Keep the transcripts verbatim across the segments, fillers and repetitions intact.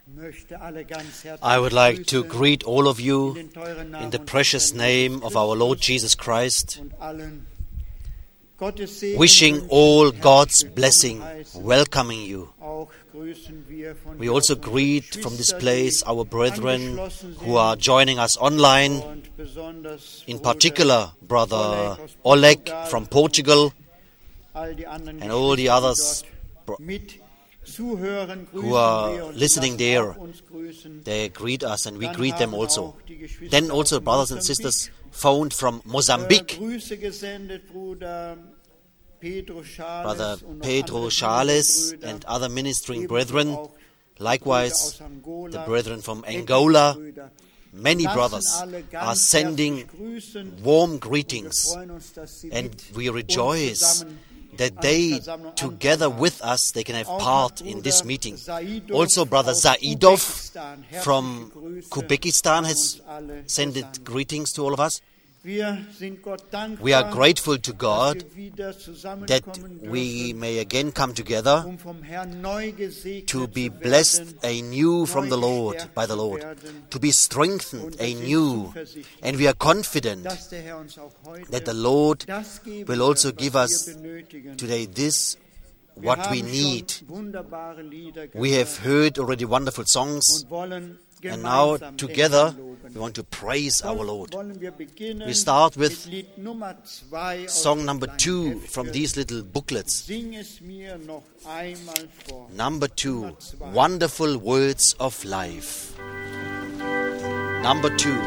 I would like to greet all of you in the precious name of our Lord Jesus Christ, wishing all God's blessing, welcoming you. We also greet from this place our brethren who are joining us online, in particular Brother Oleg from Portugal and all the others who are listening there. They greet us and we greet them also. Then also brothers and sisters phoned from Mozambique. Brother Pedro Charles and other ministering brethren, likewise the brethren from Angola. Many brothers are sending warm greetings, and we rejoice that they, together with us, they can have part in this meeting. Also, Brother Zaidov from Uzbekistan has sent greetings to all of us. We are grateful to God that we may again come together to be blessed anew from the Lord, by the Lord, to be strengthened anew. And we are confident that the Lord will also give us today this, what we need. We have heard already wonderful songs, and now together we want to praise our Lord. We start with song number two from these little booklets. Number two, Wonderful Words of Life. Number two.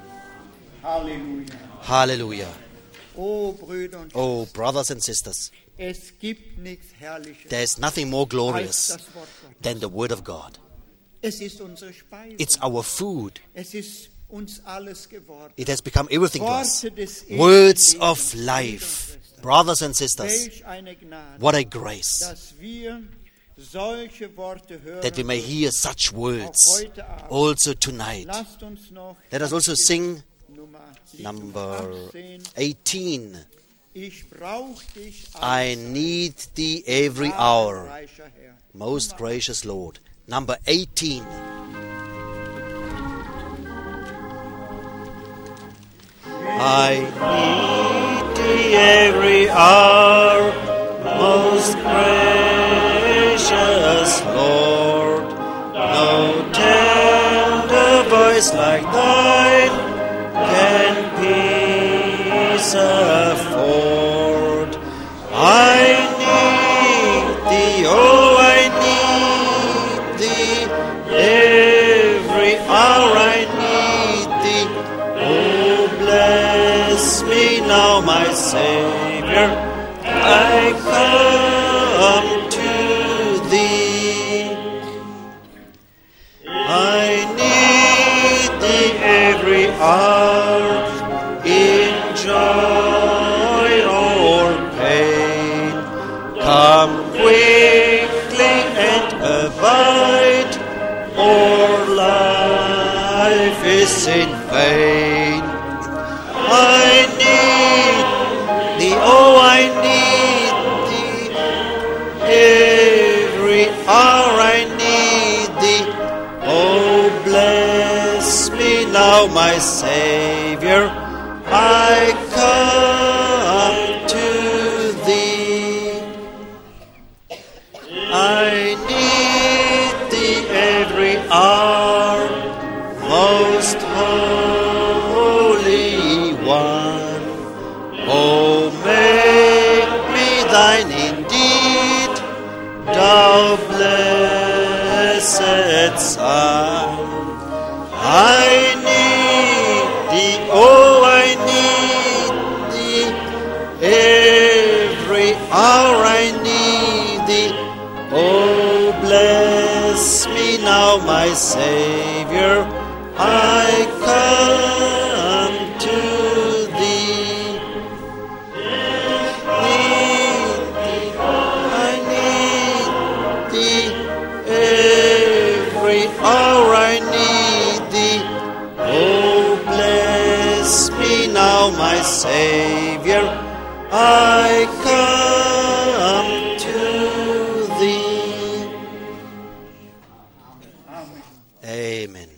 Hallelujah. Oh, brothers and sisters, There is nothing more glorious than the Word of God. It's our food. It has become everything to us. Words of life. Brothers and sisters, what a grace that we may hear such words also tonight. Let us also sing number eighteen. I need thee every hour, most gracious Lord. Number eighteen. I need thee every hour, most gracious Lord. No tender voice like thine can peace afford. I need thee, oh, I need thee every hour. I need thee. Oh, bless me now, my Savior. I come to thee. I need thee every hour, in joy or pain. Come quickly and abide, or life is in vain. I need thee, oh, I need thee every hour. I need thee. Oh, bless me now, my Savior. I come to thee. I need thee every hour, most holy one. Oh, make me thine indeed, thou blessed Son. I need thee, oh, I need thee every hour. I need thee. Oh, bless me now, my Savior. I come to thee. Need thee, I need thee every hour. I need thee. Oh, bless me now, my Savior. I come to thee. Amen.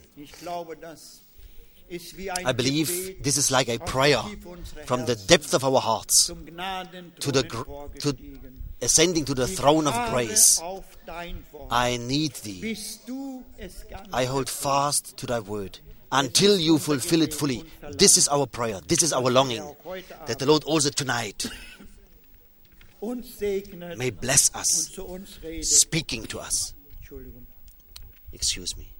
I believe this is like a prayer from the depth of our hearts to the gr- to ascending to the throne of grace. I need thee. I hold fast to thy word until you fulfill it fully. This is our prayer. This is our longing, that the Lord also tonight may bless us, speaking to us. Excuse me.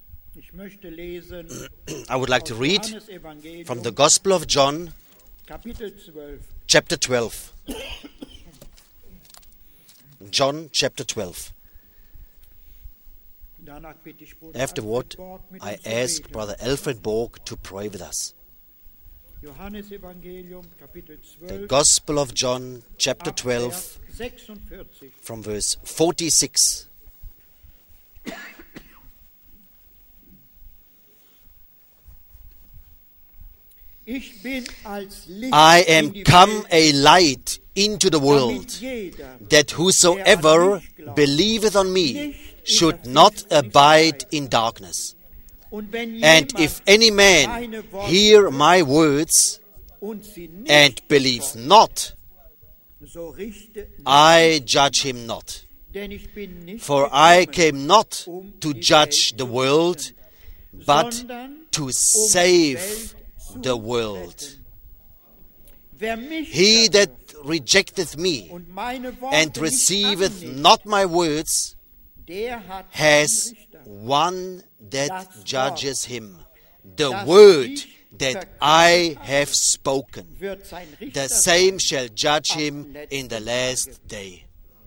I would like to read from the Gospel of John, chapter twelve. John, chapter twelve. Afterward, I ask Brother Alfred Borg to pray with us. The Gospel of John, chapter twelve, from verse forty-six. I am come a light into the world, that whosoever believeth on me should not abide in darkness. And if any man hear my words and believe not, I judge him not. For I came not to judge the world, but to save the world. He that rejecteth me and receiveth not my words has one that judges him. The word that I have spoken. The same shall judge him in the last day.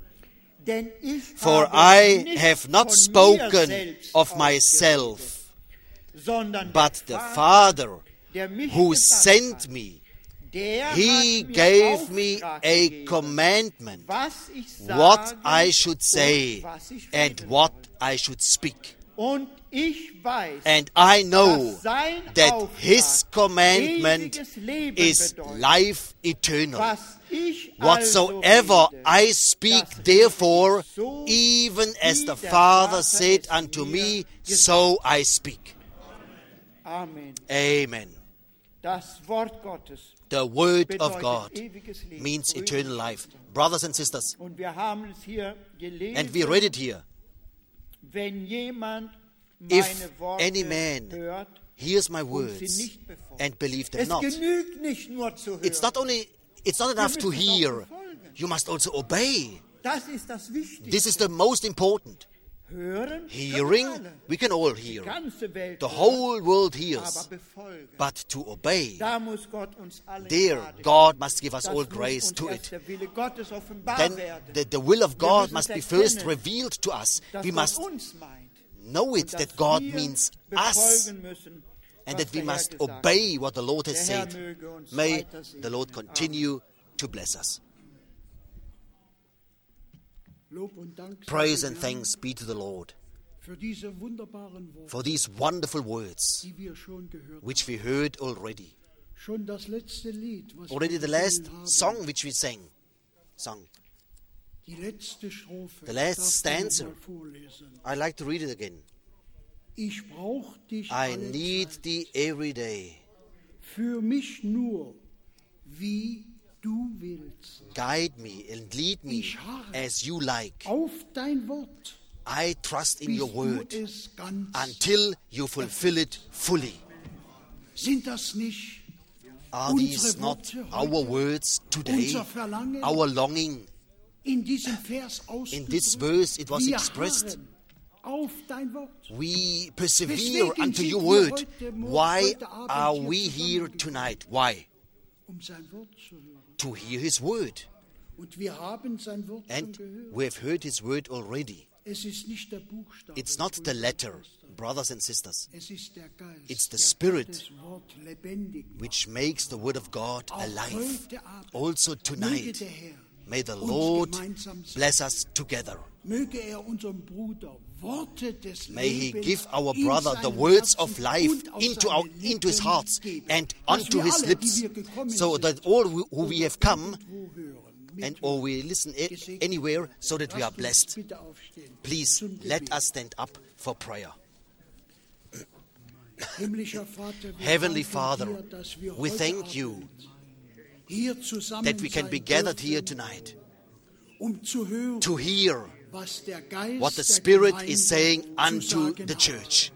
For I have not spoken of myself, but the Father who sent me, He gave me a commandment, what I should say and what I should speak. And I know that His commandment is life eternal. Whatsoever I speak, therefore, even as the Father said unto me, so I speak. Amen. The Word of God means eternal life. Brothers and sisters, and we read it here. If any man hears my words and believe them not, it's not only, it's not enough to hear, you must also obey. This is the most important. Hearing, we can all hear. The whole world hears. But to obey, there God must give us all grace to it. Then the, the will of God must be first revealed to us. We must know it, that God means us, and that we must obey what the Lord has said. May the Lord continue to bless us. Praise and thanks be to the Lord for these wonderful words which we heard already. Already the last song which we sang, sung. The last stanza. I'd like to read it again. I need thee every day. Guide me and lead me as you like. I trust in your word until you fulfill it fully. Are these not our words today, our longing? In this verse it was expressed. We persevere unto your word. Why are we here tonight? Why? To hear his word. And we have heard his word already. It's not the letter, brothers and sisters. It's the Spirit which makes the word of God alive. Also tonight, may the Lord bless us together. May He give our brother the words of life into our into his hearts and onto his lips, so that all who we have come and or we listen anywhere, so that we are blessed. Please let us stand up for prayer. Heavenly Father, we thank you that we can be gathered here tonight to hear what the Spirit is saying unto the church.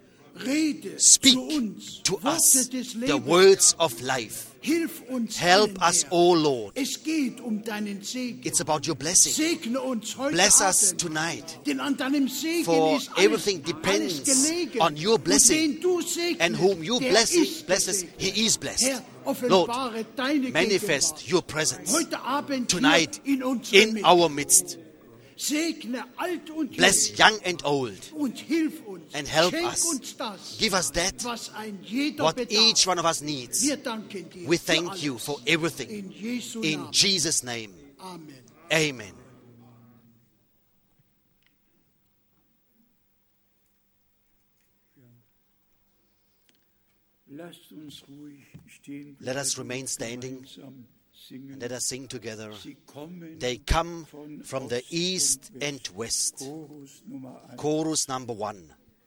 Speak to us the words of life. Help us, O Lord. It's about your blessing. Bless us tonight, for everything depends on your blessing, and whom you bless, blesses, he is blessed. Lord, manifest your presence tonight in our midst. Bless young and old, and help us. Give us that, what each one of us needs. We thank you for everything. In Jesus' name, amen. Let us remain standing. And let us sing together. They come from the east and west. Chorus number one.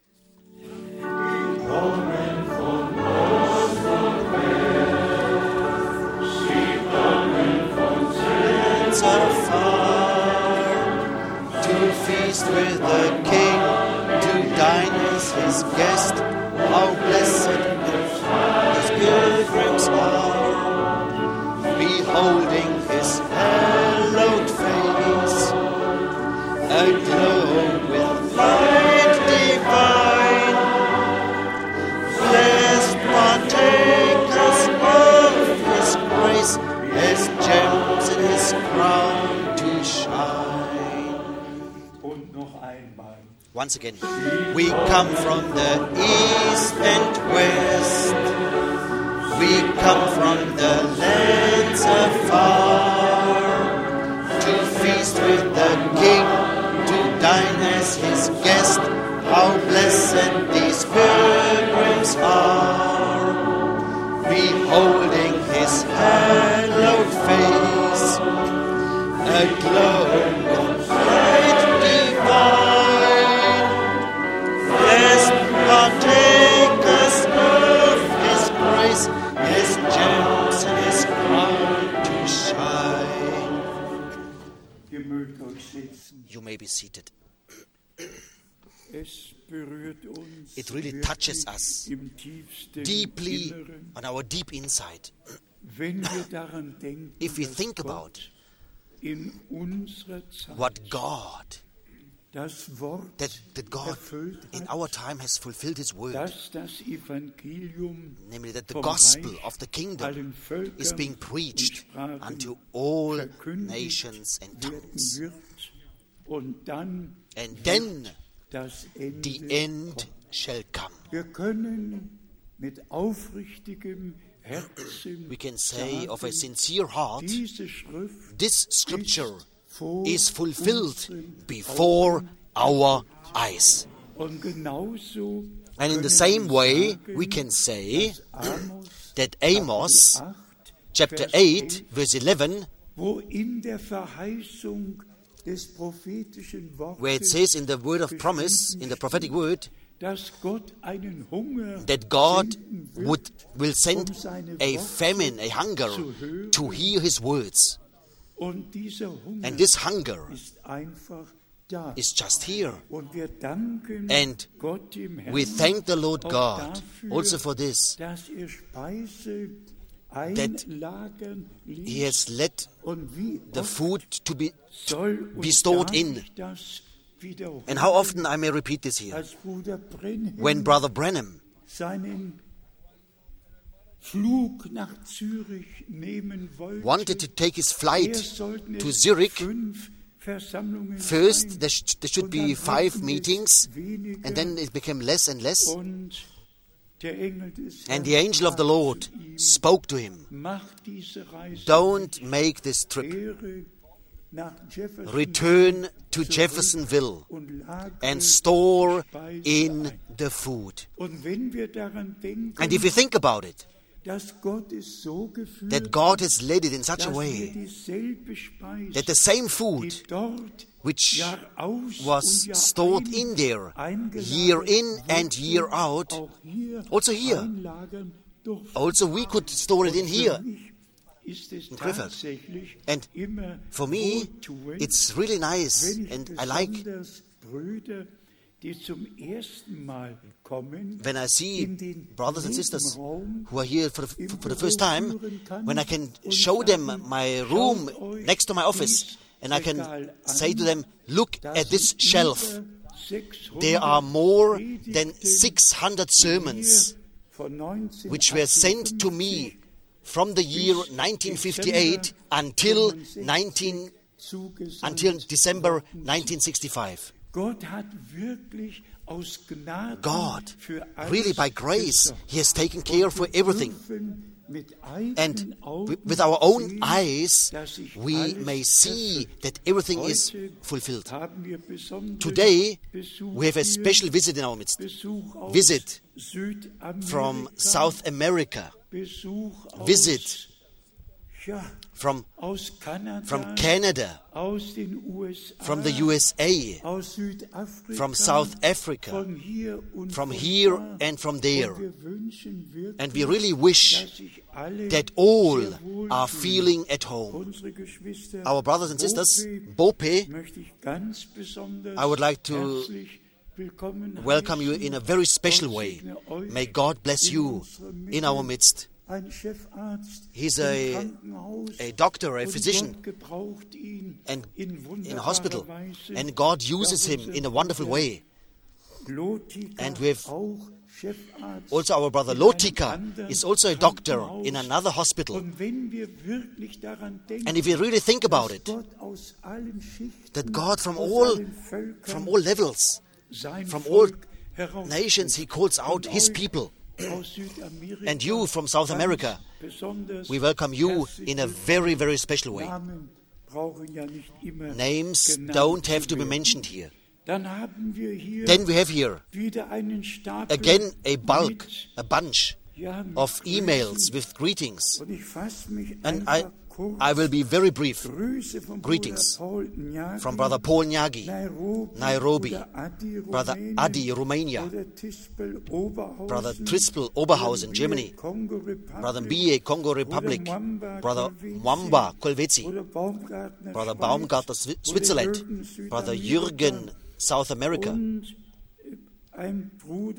Lands afar, to feast with the King, to dine as his guest. How blessed his pilgrims are, beholding his hallowed face, aglow with light divine, blessed partakers Once again, we come from the east and west. We come from the lands afar to feast with the King, to dine as his guest. How blessed these pilgrims are, beholding his hallowed face, aglow with light divine, as partakers of his grace, his gems and his crown to shine. You may be seated. It really touches us deeply on our deep inside. If we think about what God, that, that God in our time has fulfilled His word, namely that the gospel of the kingdom is being preached unto all nations and tongues. And then the end shall come. We can say of a sincere heart, this scripture is fulfilled before our eyes. And in the same way, we can say that Amos, chapter eight, verse eleven, where it says in the word of promise, in the prophetic word, that God would, will send a famine, a hunger, to hear His words. And this hunger is just here. And we thank the Lord God also for this, that He has let the food to be, be stored in. And how often I may repeat this here. When Brother Branham wanted to take his flight to Zurich, first there, sh- there should be five meetings, and then it became less and less. And the angel of the Lord spoke to him, "Don't make this trip. Return to Jeffersonville and store in the food." And if you think about it, that God has led it in such a way that the same food which was stored in there year in and year out, also here, also we could store it in here. In Krefeld. And for me, it's really nice, and I like when I see brothers and sisters who are here for the, for the first time, when I can show them my room next to my office, and I can say to them, "Look at this shelf. There are more than six hundred sermons which were sent to me from the year nineteen fifty-eight until nineteen, until December nineteen sixty-five. God, really by grace, He has taken care for everything. And with our own eyes, we may see that everything is fulfilled. Today, we have a special visit in our midst. Visit from South America. Visit from, from Canada, from the U S A, from South Africa, from here and from there. And we really wish that all are feeling at home. Our brothers and sisters, Bope, I would like to welcome you in a very special way. May God bless you in our midst. He's a, a doctor, a physician, and in a hospital, and God uses him in a wonderful way. And we have Also our brother Lotika is also a doctor in another hospital. And if we really think about it, that God from all, from all levels, from all nations, He calls out His people. And you from South America, we welcome you in a very, very special way. Names don't have to be mentioned here. Then we have here again a bulk, a bunch of emails with greetings. And I, I will be very brief. Greetings from Brother Paul Nyagi, Nairobi, Brother Adi, Romania, Brother Trispel, Oberhausen, Germany, Brother Mbie, Congo Republic, Brother Mwamba, Kolwezi, Brother Baumgartner, Switzerland, Brother Jürgen, South America, and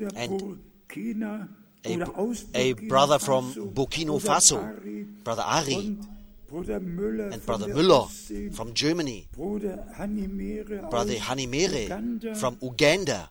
a, a brother from Burkina Faso, Brother Ari, and Brother Müller from Germany, Brother Hanimere from Uganda,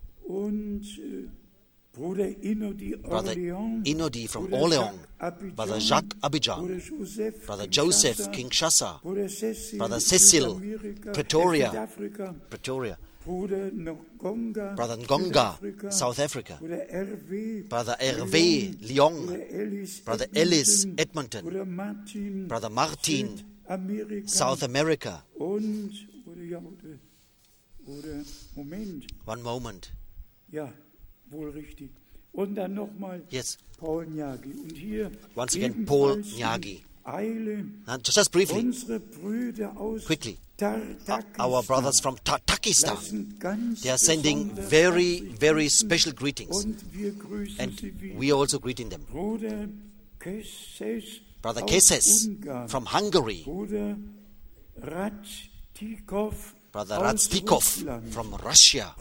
Brother Inodi from Orléans, Brother Jacques Abidjan, Brother Joseph Kinshasa, Brother Cecil Pretoria, Pretoria, Brother Ngonga, South Africa, Brother Hervé, Lyon, Brother Ellis, Edmonton, Brother Martin, South America. One moment. Yes. Once again, Paul Nyagi. Now, just briefly, quickly, our brothers from Takistan, they are sending very, very special greetings, and we are also greeting them. Brother Keses from Hungary, Brother Ratstikov from Russia,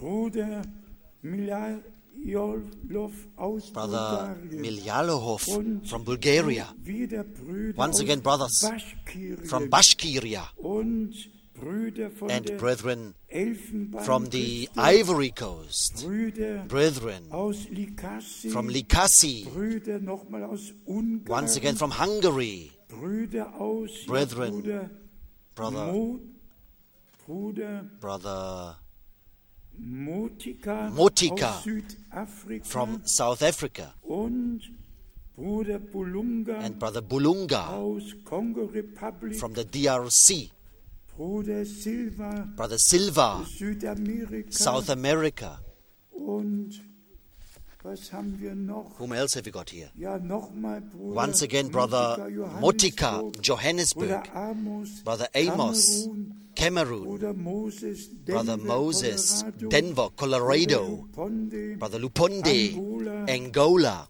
Brother Milyalohov from Bulgaria. Once again, brothers from Bashkiria and brethren from the Ivory Coast, brethren from Likasi, once again from Hungary, brethren, brother, brother Motika from South Africa, and Brother Bulunga from the D R C, Brother Silva, South America. Whom else have we got here? Once again, Brother Motika, Johannesburg, Brother Amos, Cameroon, Brother Moses, Denver, Colorado, Brother Luponde, Angola,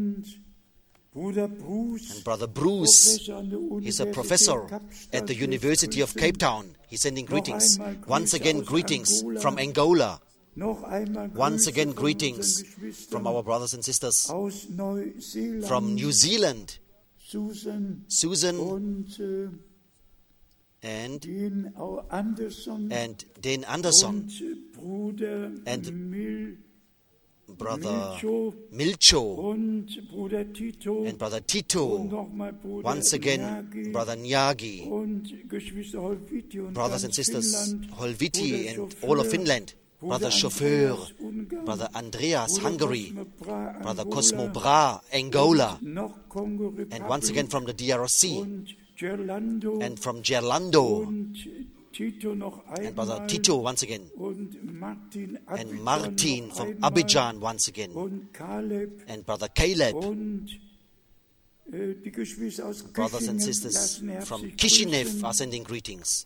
and Brother Bruce. He's a professor at the University of Cape Town. He's sending greetings. Once again, greetings from Angola. Once again, greetings from our brothers and sisters from New Zealand, Susan and and Dan Anderson and Brother Milcho and Brother Tito. Once again, Brother Nyagi, brothers and sisters, Holviti and all of Finland. Brother Chauffeur, Brother Andreas, Hungary, Brother Cosmo Bra, Angola, and once again from the D R C, and from Gerlando, and Brother Tito once again, and Martin from Abidjan once again, and Brother Caleb, brothers and sisters from Kishinev are sending greetings.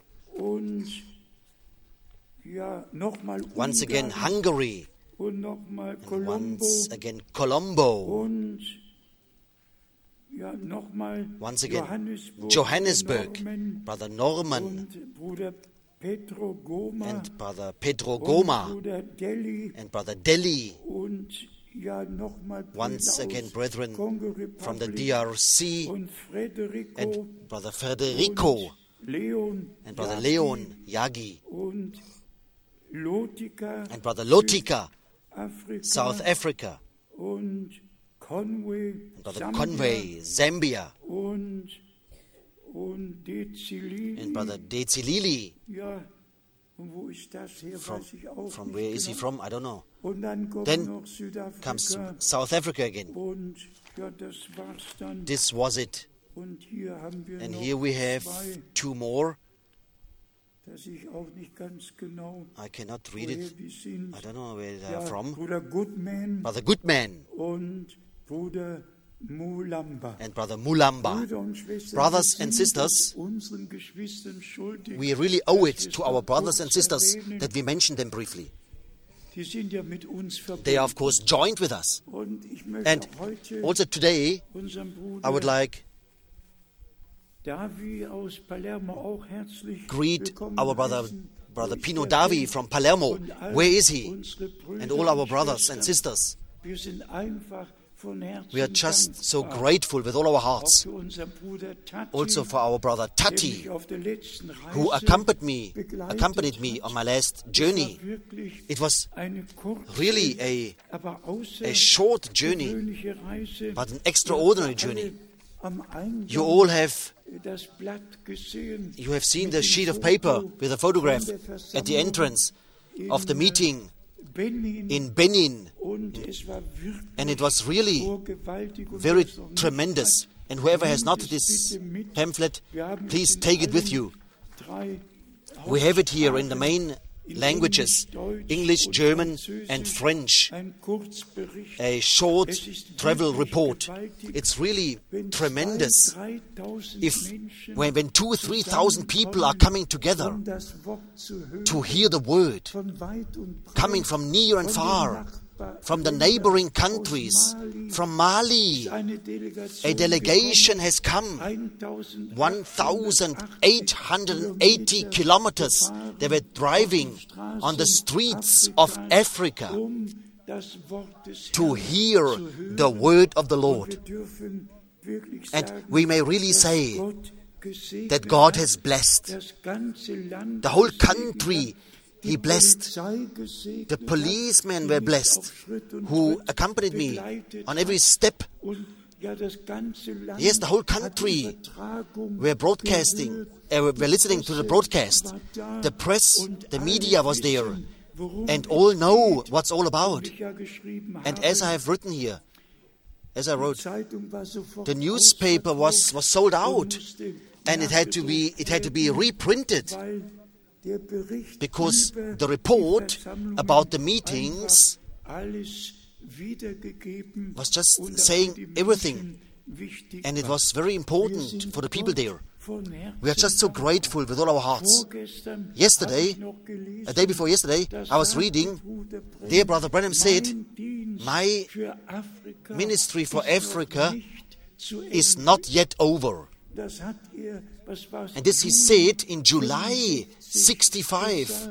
Once again, Hungary, and once again, Colombo, once again, Johannesburg, Brother Norman, and Brother Pedro Goma, and Brother Delhi, once again, brethren from the D R C, and Brother Federico, and Brother Leon Yagi, and Brother Lotika, South Africa, und Conway, Brother Conway, Zambia, und, und Dezilili. and Brother Dezilili. Ja, und wo ist das her? From, Weiß ich auch from nicht where is he genau. from? I don't know. Und dann kommt Then noch Südafrika. Comes South Africa again. Und ja, das war's dann. This was it. Und hier haben wir And noch here we have zwei, two more. dass ich auch nicht ganz genau, I cannot read it. woher die sind. I don't know where they Ja, are from. Bruder Goodman Brother Goodman und Bruder Mulamba. and Brother Mulamba. Brüder und Schwestern, Brothers wir and sind sisters, unseren Geschwistern schuldig, We really owe it dass wir to es our noch brothers and kurz sisters erwähnen. that we mention them briefly. Die sind ja mit uns verbunden. They are, of course, joined with us. Und ich möchte And heute also today, unseren Bruder I would like Davi aus Palermo auch herzlich greet willkommen our brother, heißen. brother Wo Pino ich da Davi bin. from Palermo. Und all Where is he? unsere Brüder And all our und brothers and Schwestern. sisters. Wir sind einfach von Herzen We are just so dankbar. grateful with all our Auch hearts. für unseren Bruder Tati, Also for our brother der Tati, mich auf der letzten Reise who accompanied me, begleitet accompanied me hat. on my last Es war journey. wirklich It was eine kurze, really a, aber a short journey, außergewöhnliche Reise. but an extraordinary Wir haben journey. alle am Eingang You all have das Blatt gesehen, You have seen mit the dem sheet of Foto paper with a photograph von der at the Versammlung entrance of the in, meeting Benin. in Benin, Und es war wirklich and it was really so gewaltig und very wer es noch nicht tremendous. hat, And whoever has nimmt not es this bitte mit. pamphlet, Wir haben es please in take it with allen you. drei We have it here in the main in languages, Deutsch English, und German, Französisch, and French. ein Kurzbericht. A short Es ist travel wirklich report. gewaltig, It's really wenn tremendous. zweitausend, dreitausend If Menschen when, when two or three thousand people are coming together um das Wort zu hören, to hear the word, von weit und breit, coming from near and von den far, Nachbar- from the Ländern, neighboring aus countries, Mali, from Mali, eine Delegation a delegation has come. one thousand eight hundred eighty kilometers. They were driving on the streets of Africa to hear the word of the Lord. And we may really say that God has blessed the whole country. He blessed. The policemen were blessed who accompanied me on every step. Yes, the whole country were broadcasting, uh, were listening to the broadcast. The press, the media was there, and all know what's all about. And as I have written here, as I wrote, the newspaper was, was sold out, and it had to be it had to be reprinted, because the report about the meetings was just saying everything, and it was very important for the people there. We are just so grateful with all our hearts. Yesterday, a day before yesterday, I was reading, there Brother Branham said, my ministry for Africa is not yet over. And this he said in July sixty-five.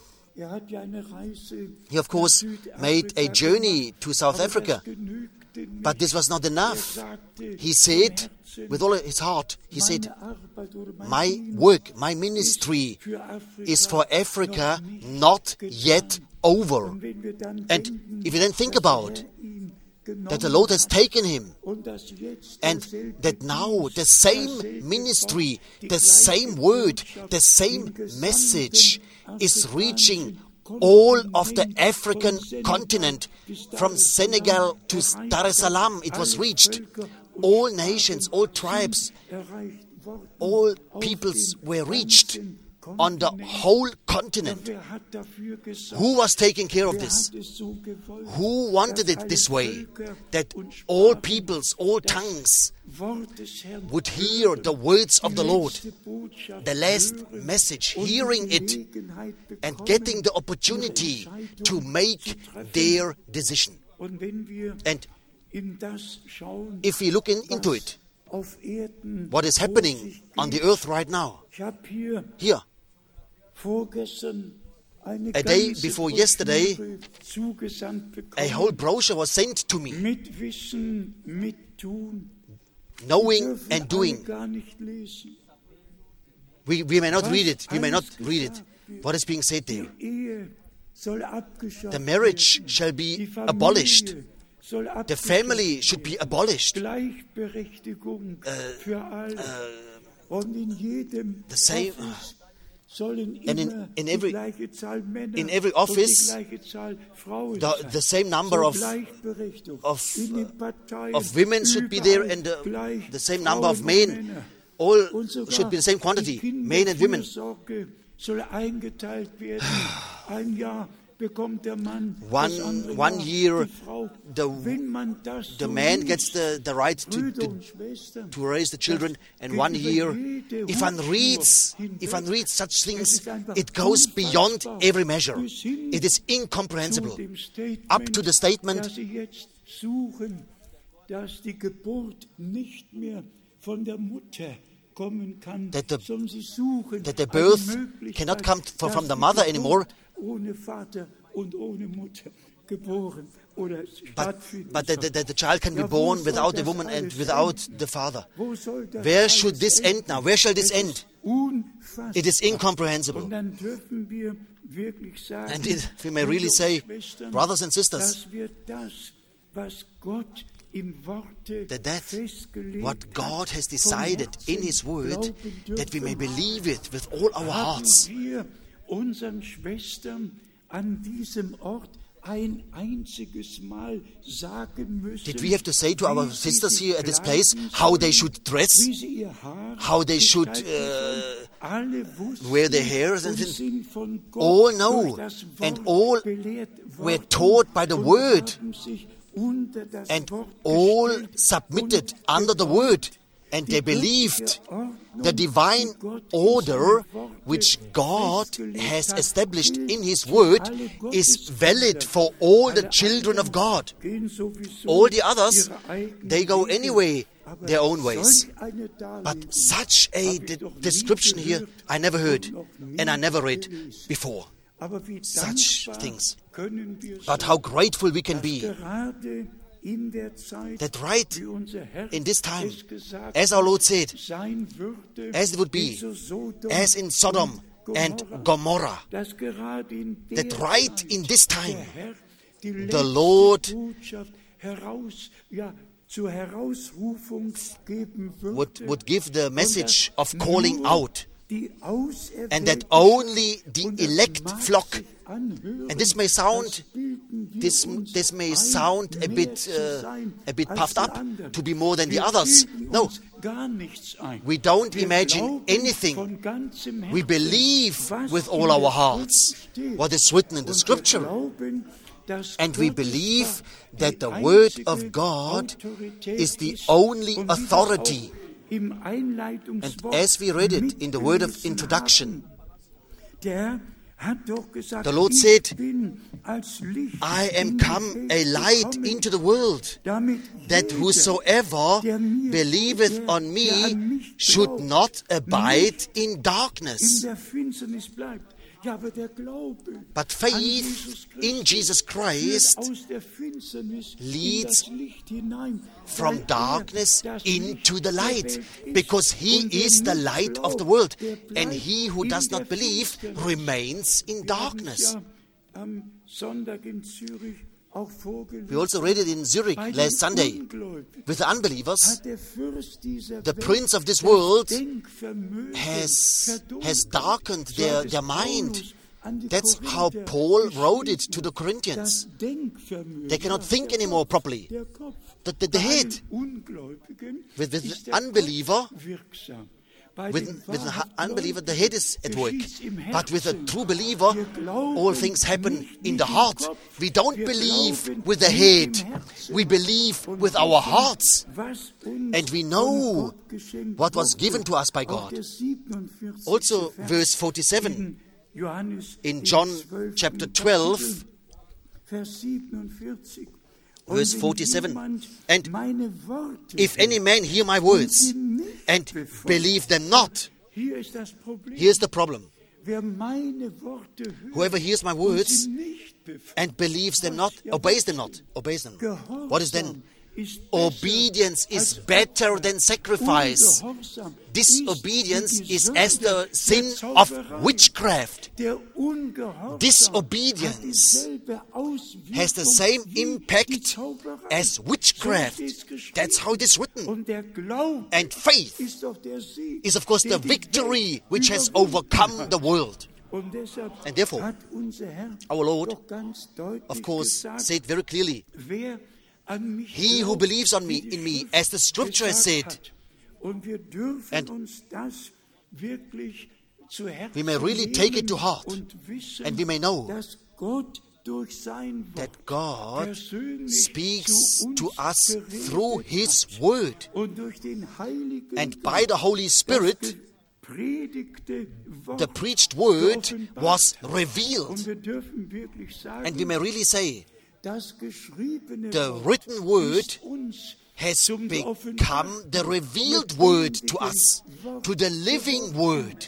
He, of course, made a journey to South Africa, but this was not enough. He said, with all his heart, he said, my work, my ministry is for Africa not yet over. And if you then think about that the Lord has taken him, and that now the same ministry, the same word, the same message is reaching all of the African continent, from Senegal to Dar es Salaam. It was reached. All nations, all tribes, all peoples were reached on the whole continent. Who was taking care of this? Who wanted it this way? That all peoples, all tongues would hear the words of the Lord, the last message, hearing it and getting the opportunity to make their decision. And if we look in, into it, what is happening on the earth right now, here, a day before yesterday, a whole brochure was sent to me, knowing and doing. We, we may not read it, we may not read it. What is being said there? The marriage shall be abolished. The family should be abolished. Uh, uh, the same, and in, in every in every office, the, the same number of of, uh, of women should be there, and uh, the same number of men. All should be the same quantity, men and women. One, one year, the, the man gets the, the right to, to, to raise the children, and one year, if one reads, if one reads such things, it goes beyond every measure. It is incomprehensible. Up to the statement that the, that the birth cannot come from, from the mother anymore, but, but that the, the, the child can be born without the woman and without the father. Where should this end now? Where shall this end? It is incomprehensible. And it, we may really say, brothers and sisters, that that what God has decided in His Word, that we may believe it with all our hearts. Did we have to say to our sisters here at this place how they should dress, how they should uh, wear their hair? All know, and all were taught by the Word, and all submitted under the Word, and they believed the divine order which God has established in His Word is valid for all the children of God. All the others, they go anyway their own ways. But such a de- description here I never heard, and I never read before. Such things. But how grateful we can be that right in this time, as our Lord said, as it would be, as in Sodom and Gomorrah, that right in this time, the Lord would, would give the message of calling out, and that only the elect flock. And this may sound, this this may sound a bit uh, a bit puffed up to be more than the others. No, we don't imagine anything. We believe with all our hearts what is written in the Scripture, and we believe that the Word of God is the only authority. And as we read it in the word of introduction, the Lord said, I am come a light into the world, that whosoever believeth on me should not abide in darkness. But faith in Jesus Christ leads from darkness into the light, because He is the light of the world, and he who does not believe remains in darkness. We also read it in Zurich last Sunday. With the unbelievers, the prince of this world has, has darkened their, their mind. That's how Paul wrote it to the Corinthians. They cannot think anymore properly. The, the, the head, with, with the unbeliever, With, with an unbeliever, the head is at work. But with a true believer, all things happen in the heart. We don't believe with the head. We believe with our hearts. And we know what was given to us by God. Also, verse forty-seven, in John chapter twelve, verse forty-seven, and if any man hear my words and believe them not, here's the problem. Whoever hears my words and believes them not, obeys them not, obeys them. What is then? obedience is better than sacrifice. Disobedience is as the sin of witchcraft. Disobedience has the same impact as witchcraft. That's how it is written. And faith is, of course, the victory which has overcome the world. And therefore, our Lord, of course, said very clearly, he who believes on me, in me, as the Scripture has said. And we may really take it to heart, and we may know that God speaks to us through His Word, and by the Holy Spirit, the preached Word was revealed. And we may really say, the written Word has become the revealed Word to us, to the living Word.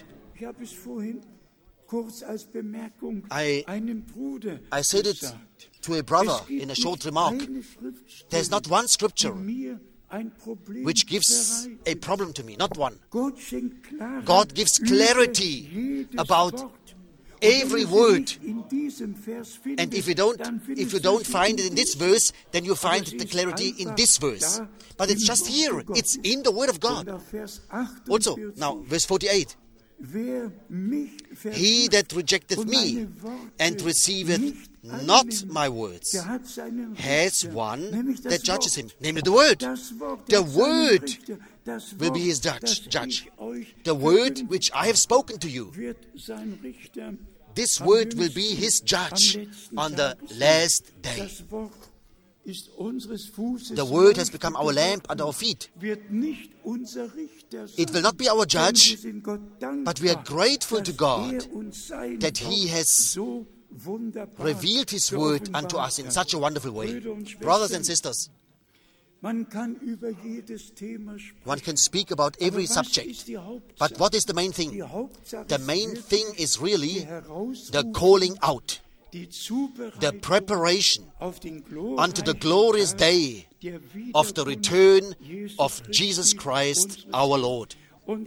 I, I said it to a brother in a short remark. There's not one scripture which gives a problem to me, not one. God gives clarity about every word. And if you don't, if you don't find it in this verse, then you find the clarity in this verse. But it's just here. It's in the Word of God. Also, now, verse forty-eight. He that rejecteth me and receiveth not my words has one that judges him, namely the Word. The Word will be his judge. judge. The Word which I have spoken to you, this Word will be his judge on the last day. The Word has become our lamp under our feet. It will not be our judge, but we are grateful to God that He has revealed His Word unto us in such a wonderful way. Brothers and sisters, one can speak about every subject, but what is the main thing? The main thing is really the calling out, the preparation unto the glorious day of the return of Jesus Christ our Lord. And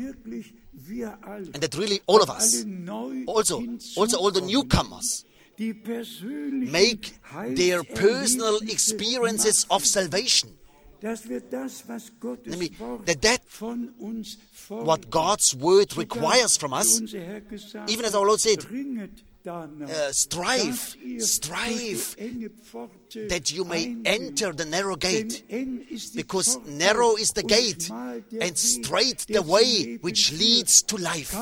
that really all of us, also, also all the newcomers, make their personal experiences of salvation. Namely, that that what God's Word requires from us, even as our Lord said, Uh, strive, strive that you may enter the narrow gate, because narrow is the gate and straight the way which leads to life.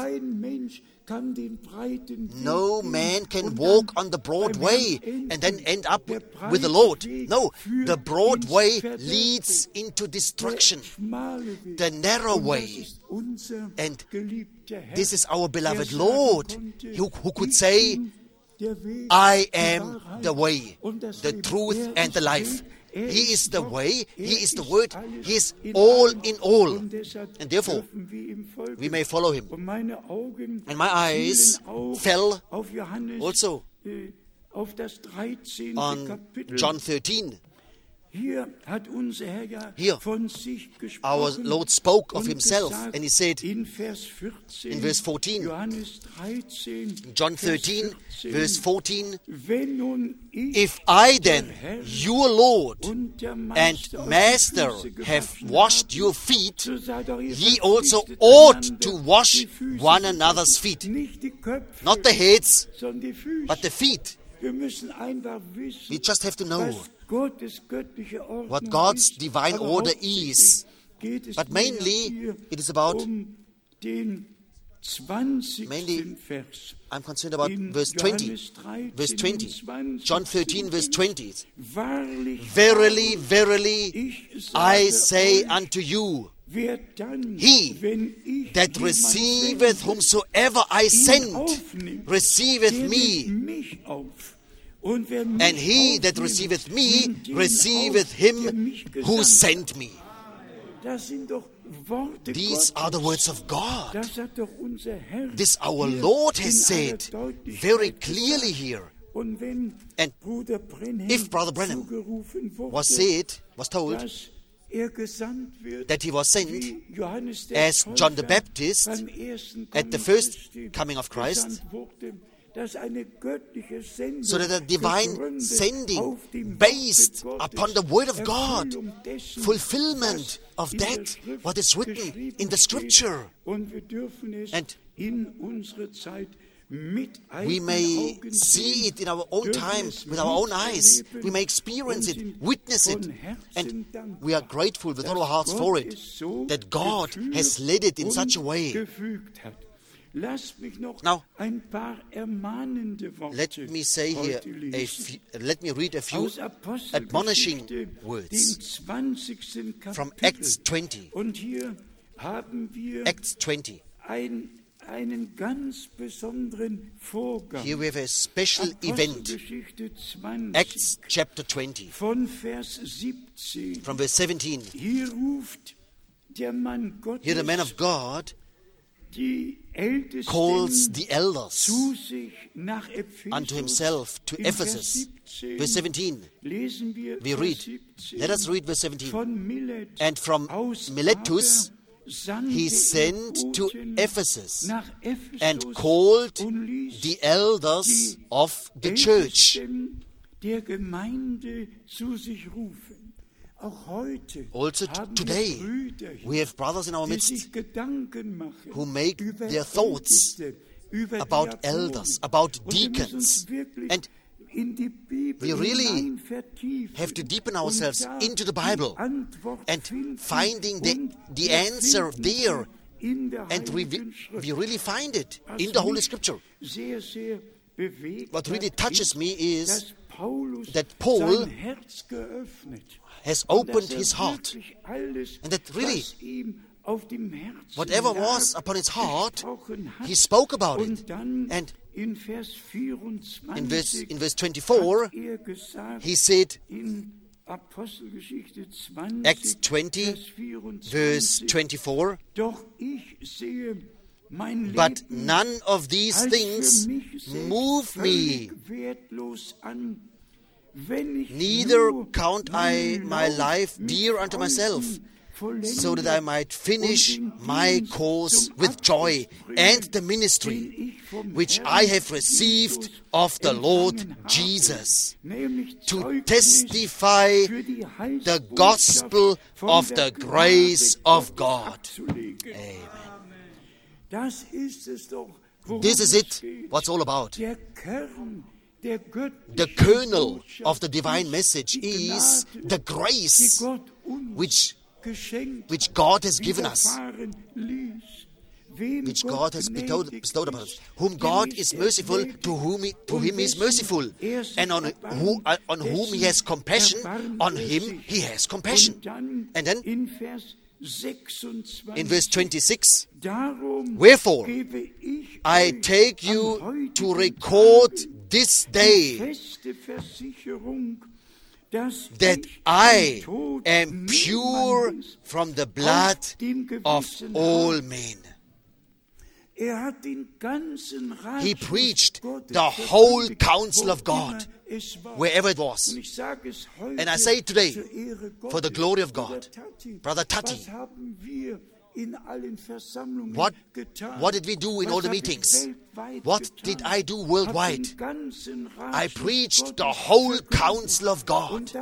No man can walk on the broad way and then end up with the Lord. No, the broad way leads into destruction. The narrow way. And this is our beloved Lord, who, who could say, I am the way, the truth, and the life. He is the way, He is the Word, He is all in all. And therefore, we may follow Him. And my eyes fell also on John thirteen. Here, our Lord spoke of Himself, and He said in verse fourteen, John thirteen, verse fourteen, if I then, your Lord and Master, have washed your feet, ye also ought to wash one another's feet. Not the heads, but the feet. We just have to know what God's divine order is. But mainly, it is about, mainly, I'm concerned about verse twenty. Verse twenty. John thirteen, verse twenty. Verily, verily, I say unto you, he that receiveth whomsoever I send, receiveth me. And he that receiveth me, receiveth him who sent me. These are the words of God. This our Lord has said very clearly here. And if Brother Branham was said, was told that he was sent as John the Baptist at the first coming of Christ, so that a divine sending based upon the Word of God, fulfillment of that, what is written in the Scripture. And we may see it in our own time, with our own eyes. We may experience it, witness it. And we are grateful with all our hearts for it, that God has led it in such a way. Now, let me say here, a few, let me read a few admonishing words from Acts twenty. Acts twenty. Here we have a special event. Acts chapter twenty. From verse seventeen. Here the man of God calls the elders unto himself to Ephesus. Verse seventeen. We read. Let us read verse seventeen. And from Miletus he sent to Ephesus and called the elders of the church. Also today, we have brothers in our midst who make their thoughts about elders, about deacons. And we really have to deepen ourselves into the Bible and finding the, the answer there. And we, we really find it in the Holy Scripture. What really touches me is that Paul has opened his heart, and that really whatever was upon his heart, he spoke about it. And in verse, in verse twenty-four, he said, Acts twenty, verse twenty-four, but none of these things move me, neither count I my life dear unto myself, so that I might finish my course with joy and the ministry which I have received of the Lord Jesus, to testify the gospel of the grace of God. Amen. This is it, what's all about. The kernel of the divine message is the grace which which God has given us, which God has bestowed, bestowed upon us, whom God is merciful, to whom he, to him he is merciful, and on, who, uh, on whom he has compassion, on him he has compassion. And then in verse twenty-six, wherefore I take you to record this day that I am pure from the blood of all men. He preached the whole counsel of God, wherever it was. And I say it today, for the glory of God. Brother Tati, what, what did we do in all the meetings? What did I do worldwide? I preached the whole counsel of God.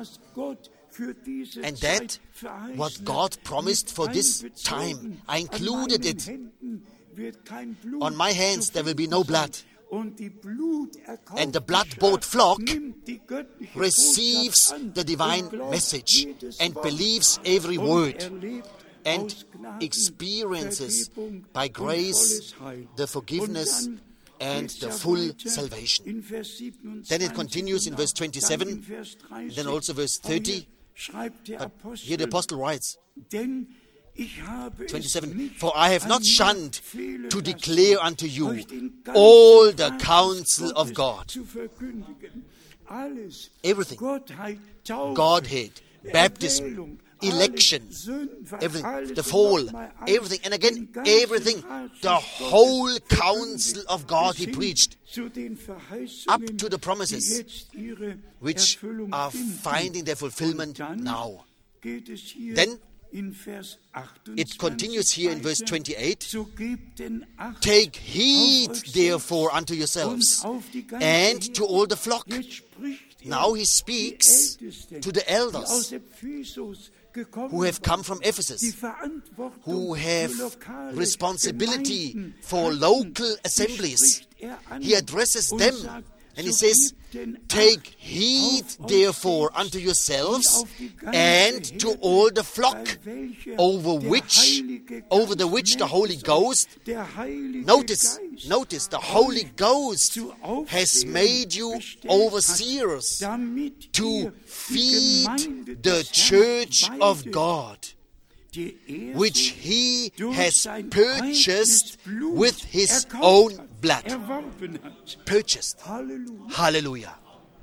And that, what God promised for this time, I included it. On my hands there will be no blood. And the blood-bought flock receives the divine message and believes every word and experiences by grace the forgiveness and the full salvation. Then it continues in verse twenty-seven, then also verse thirty. But here the apostle writes, twenty-seven, for I have not shunned to declare unto you all the counsel of God. Everything, Godhead, baptism, election, everything, the fall, everything, and again, everything, the whole counsel of God he preached, up to the promises, which are finding their fulfillment now. Then, it continues here in verse twenty-eight, take heed therefore unto yourselves and to all the flock. Now he speaks to the elders who have come from Ephesus, who have responsibility for local assemblies. He addresses them and he says, take heed therefore unto yourselves and to all the flock over which, over the which the Holy Ghost, notice, notice, the Holy Ghost has made you overseers to feed the church of God, which he has purchased with his own blood. Purchased. Hallelujah.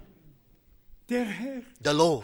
The Lord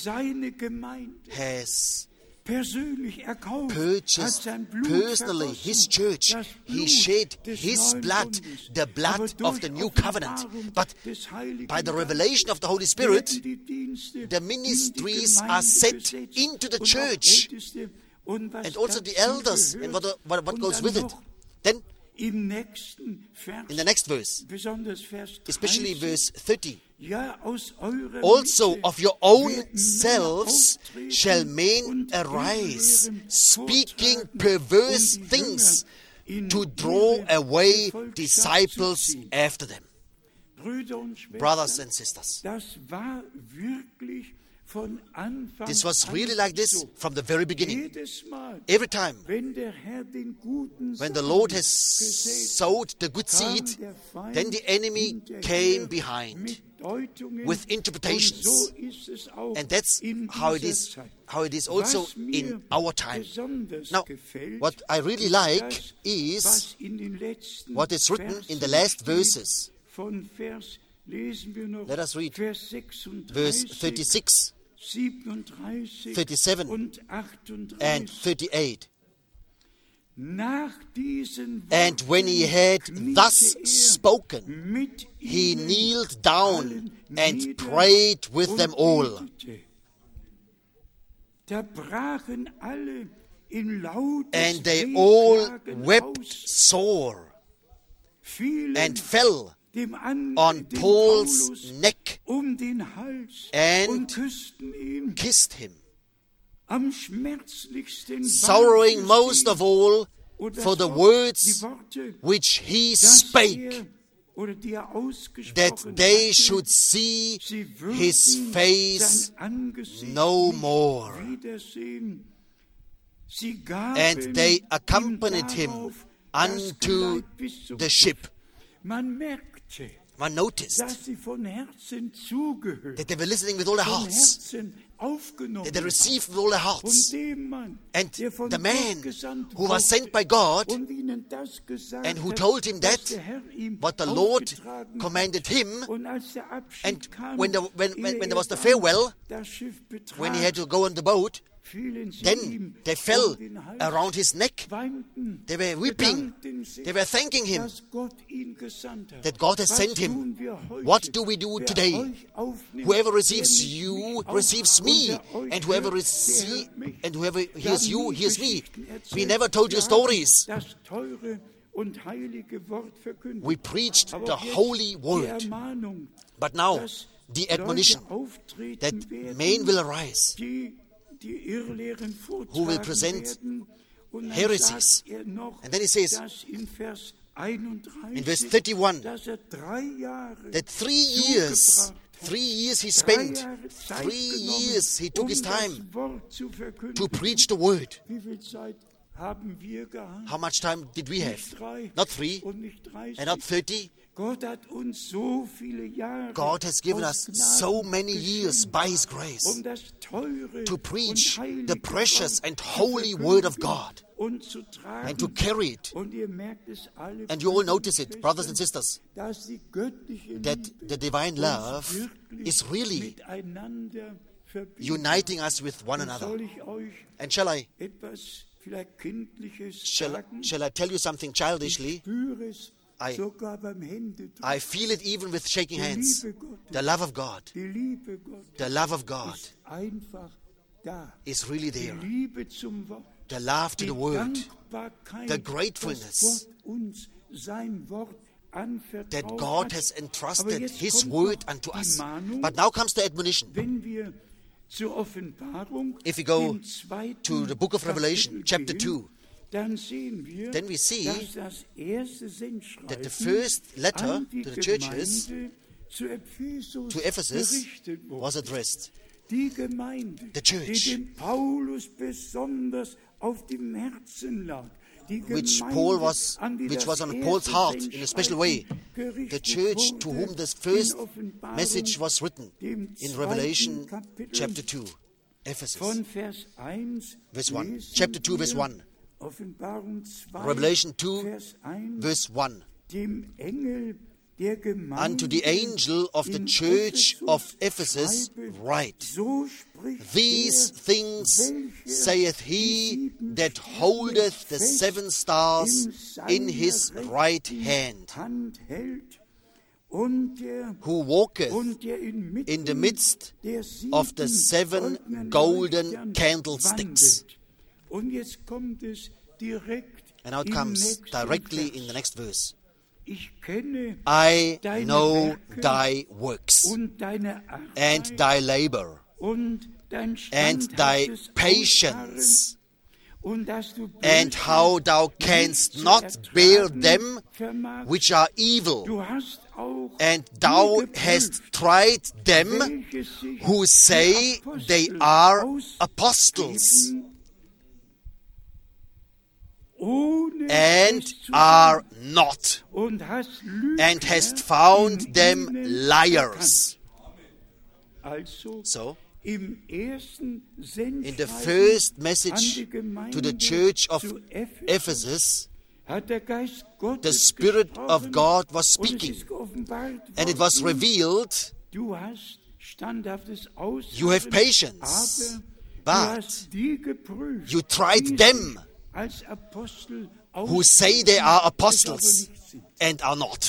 has purchased personally his church. He shed his blood, the blood of the new covenant. But by the revelation of the Holy Spirit, the ministries are set into the church. And also the elders and what, what, what goes with it. Then, in the next verse, especially verse thirty, also of your own selves shall men arise, speaking perverse things, to draw away disciples after them. Brothers and sisters, this was really like this from the very beginning. Every time when the Lord has sowed the good seed, then the enemy came behind with interpretations. And that's how it is, how it is also in our time. Now, what I really like is what is written in the last verses. Let us read verse thirty-six, thirty-seven, and thirty-eight. And when he had thus spoken, he kneeled down and prayed with them all. And they all wept sore and fell on Paul's neck and kissed him, sorrowing most of all for the words which he spake, that they should see his face no more. And they accompanied him unto the ship. One noticed that they were listening with all their hearts, that they received with all their hearts. And the man who was sent by God and who told him that, what the Lord commanded him, and when, the, when, when, when there was the farewell, when he had to go on the boat, then they fell around his neck. They were weeping. They were thanking him that God has sent him. What do we do today? Whoever receives you receives me, and whoever receives and whoever hears you hears me. We never told you stories. We preached the holy word. But now the admonition that men will arise, who will present heresies. And then he says in verse thirty-one that three years, three years he spent, three years he took his time to preach the word. How much time did we have? Not three and not thirty. God has given us so many years by His grace to preach the precious and holy Word of God and to carry it. And you all notice it, brothers and sisters, that the divine love is really uniting us with one another. And shall I, shall, shall I tell you something childishly? I, I feel it even with shaking hands. The love of God, the love of God is really there. The love to the Word, the gratefulness that God has entrusted His Word unto us. But now comes the admonition. If we go to the book of Revelation, chapter two, then we see that the first letter to the churches, to Ephesus, was addressed. The church, which Paul was, which was on Paul's heart in a special way. The church to whom this first message was written in Revelation chapter two, Ephesus, verse one. Chapter two, verse one. Revelation two, verse one. Unto the angel of the church of Ephesus write, These things saith he that holdeth the seven stars in his right hand, who walketh in the midst of the seven golden candlesticks. And now it comes directly in the next verse. I know thy works, and thy labor, and thy patience, and how thou canst not bear them which are evil, and thou hast tried them who say they are apostles, and are not, and hast found them liars. So, in the first message to the church of Ephesus, the Spirit of God was speaking, and it was revealed, you have patience, but you tried them who say they are apostles and are not.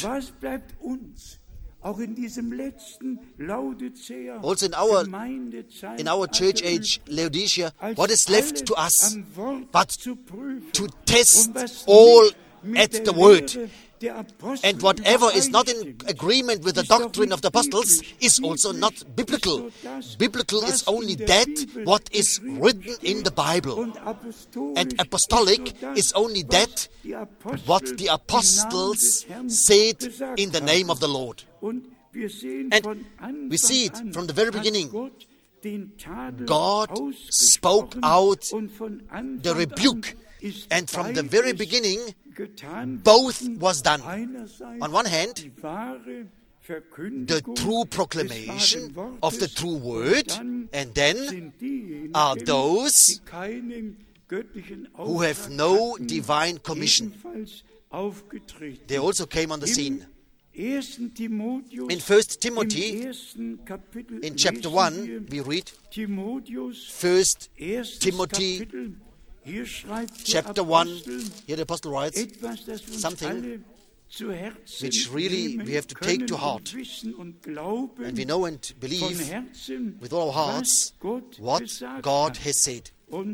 Also in our, in our church age, Laodicea, what is left to us but to test all at the Word? And whatever is not in agreement with the doctrine of the apostles is also not biblical. Biblical is only that what is written in the Bible. And apostolic is only that what the apostles said in the name of the Lord. And we see it from the very beginning. God spoke out the rebuke. And from the very beginning, both was done. On one hand, the true proclamation of the true word, and then are those who have no divine commission. They also came on the scene. In First Timothy, in chapter one, we read, First Timothy chapter one, here the apostle writes something which really we have to take to heart. And we know and believe with all our hearts what God has said.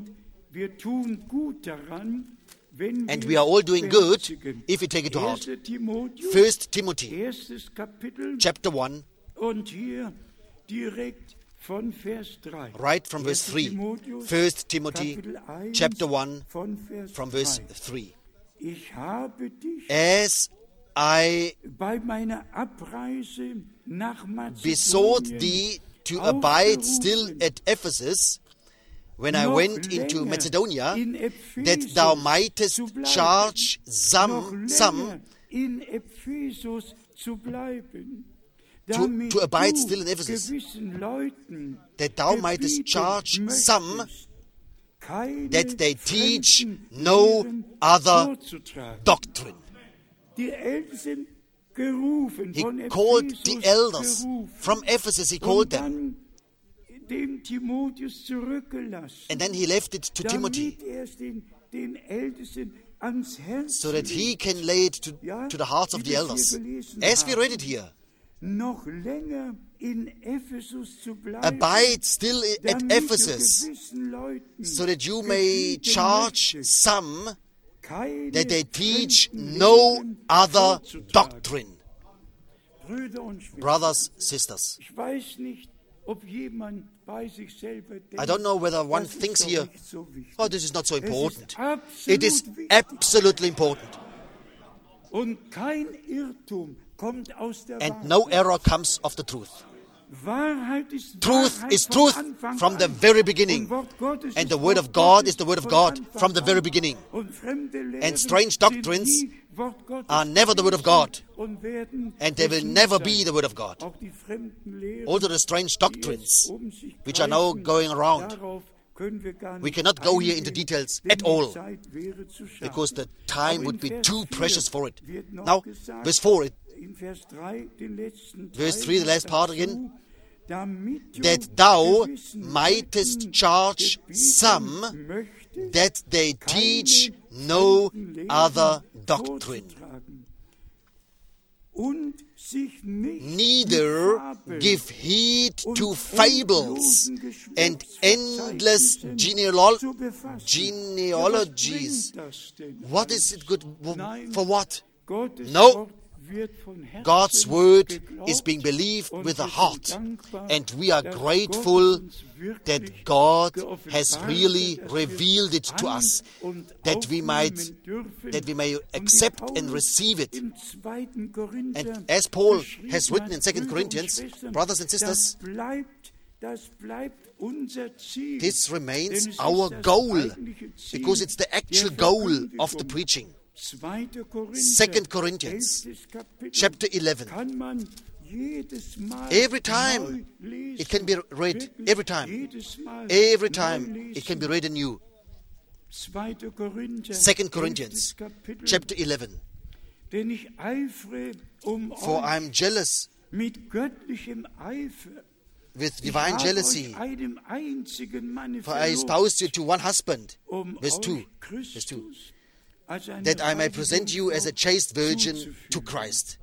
And we are all doing good if we take it to heart. First Timothy chapter one, right from verse three. First Timothy chapter one from verse three. As I besought thee to abide still at Ephesus, when I went into Macedonia, that thou mightest charge some, some To, to abide still in Ephesus, that thou mightest charge some that they teach no other doctrine. He called the elders from Ephesus, he called them. dem Timotheus zurückgelassen, And then he left it to Timothy, damit er es den, den Ältesten ans Herz so that he legt, can lay it to, to the hearts of wie the wir elders. hier gelesen As we haben, read it here, noch länger in Ephesus zu bleiben, abide still at damit du Ephesus, gewissen Leuten so that you may gebieten charge möchtest, some keine that they teach fremden no Lehren other vorzutragen. doctrine. Brüder und Schwestern, Brothers, sisters, ich weiß nicht, ob jemand bei sich selber denkt, I don't know whether one das ist thinks doch here, nicht so wichtig. oh, this is not so Es ist important. absolut It is wichtig. absolutely important. Und kein Irrtum kommt aus der And Wahrheit. no error comes of the truth. Wahrheit ist Truth Wahrheit is von truth Anfang from the an. very beginning. Und Wort Gottes And ist the word Wort of God Gottes is the word of von God Anfang from the very an. beginning. Und fremde Lehren And strange sind doctrines nie Wort Gottes are never the word of God. und werden And they will es nie never sein. be the word of God. Auch die fremden Lehren, Also the strange die doctrines jetzt um sich which are now greifen, going around, darauf können wir gar we nicht cannot go here eingehen, into details denn at die all, Zeit wäre zu schade. because the time Aber would in be Vers too vier precious for it. wird noch Now, gesagt, verse four, it, in Vers drei, den letzten verse Teil three, the last noch part dazu, again, damit du that thou gewissen mightest Leuten charge gebieten some möchtest, that they keine teach no fremden Lehren other doctrine, vorzutragen und sich nicht neither mit Fabeln give heed und to fables endlosen and endless Geschlechtsverzeichnissen genealo- zu befassen. genealogies. Ja, was bringt das denn What is it good Nein. for? What? Gottes No. Wort wird von Herzen God's word geglaubt is being believed und with the wir sind heart, dankbar, and we are dass grateful Gott uns wirklich that God has geoffenbart really hat, dass wir revealed it to us, an- und that we might, aufnehmen dürfen. that we may Und wie accept and Paulus receive it. im zweiten Korinther And as Paul geschrieben has written in hat, Second Brüder und Corinthians, Schwestern, brothers and sisters, das bleibt, das bleibt unser Ziel. this remains Denn es our ist das goal, eigentliche Ziel because it's the der actual goal of the Verkündigung. preaching. zweiter Korinther, Second Corinthians, elftes Kapitel, chapter eleven. kann man jedes Mal Every time neu lesen. it can be read, Wirklich, every time, jedes Mal every neu time lesen. it can be read anew. zweiter Korinther, Second Corinthians, elftes Kapitel. chapter eleven. Denn ich eifere um For euch I'm jealous mit göttlichem Eifer. with Ich divine habe jealousy, euch einem einzigen Manne for I verlobt, espoused you to one husband, um verse euch two, verse two, Christus als eine that I may heilige present you as a Jungfrau chaste virgin zuzuführen. to Christ.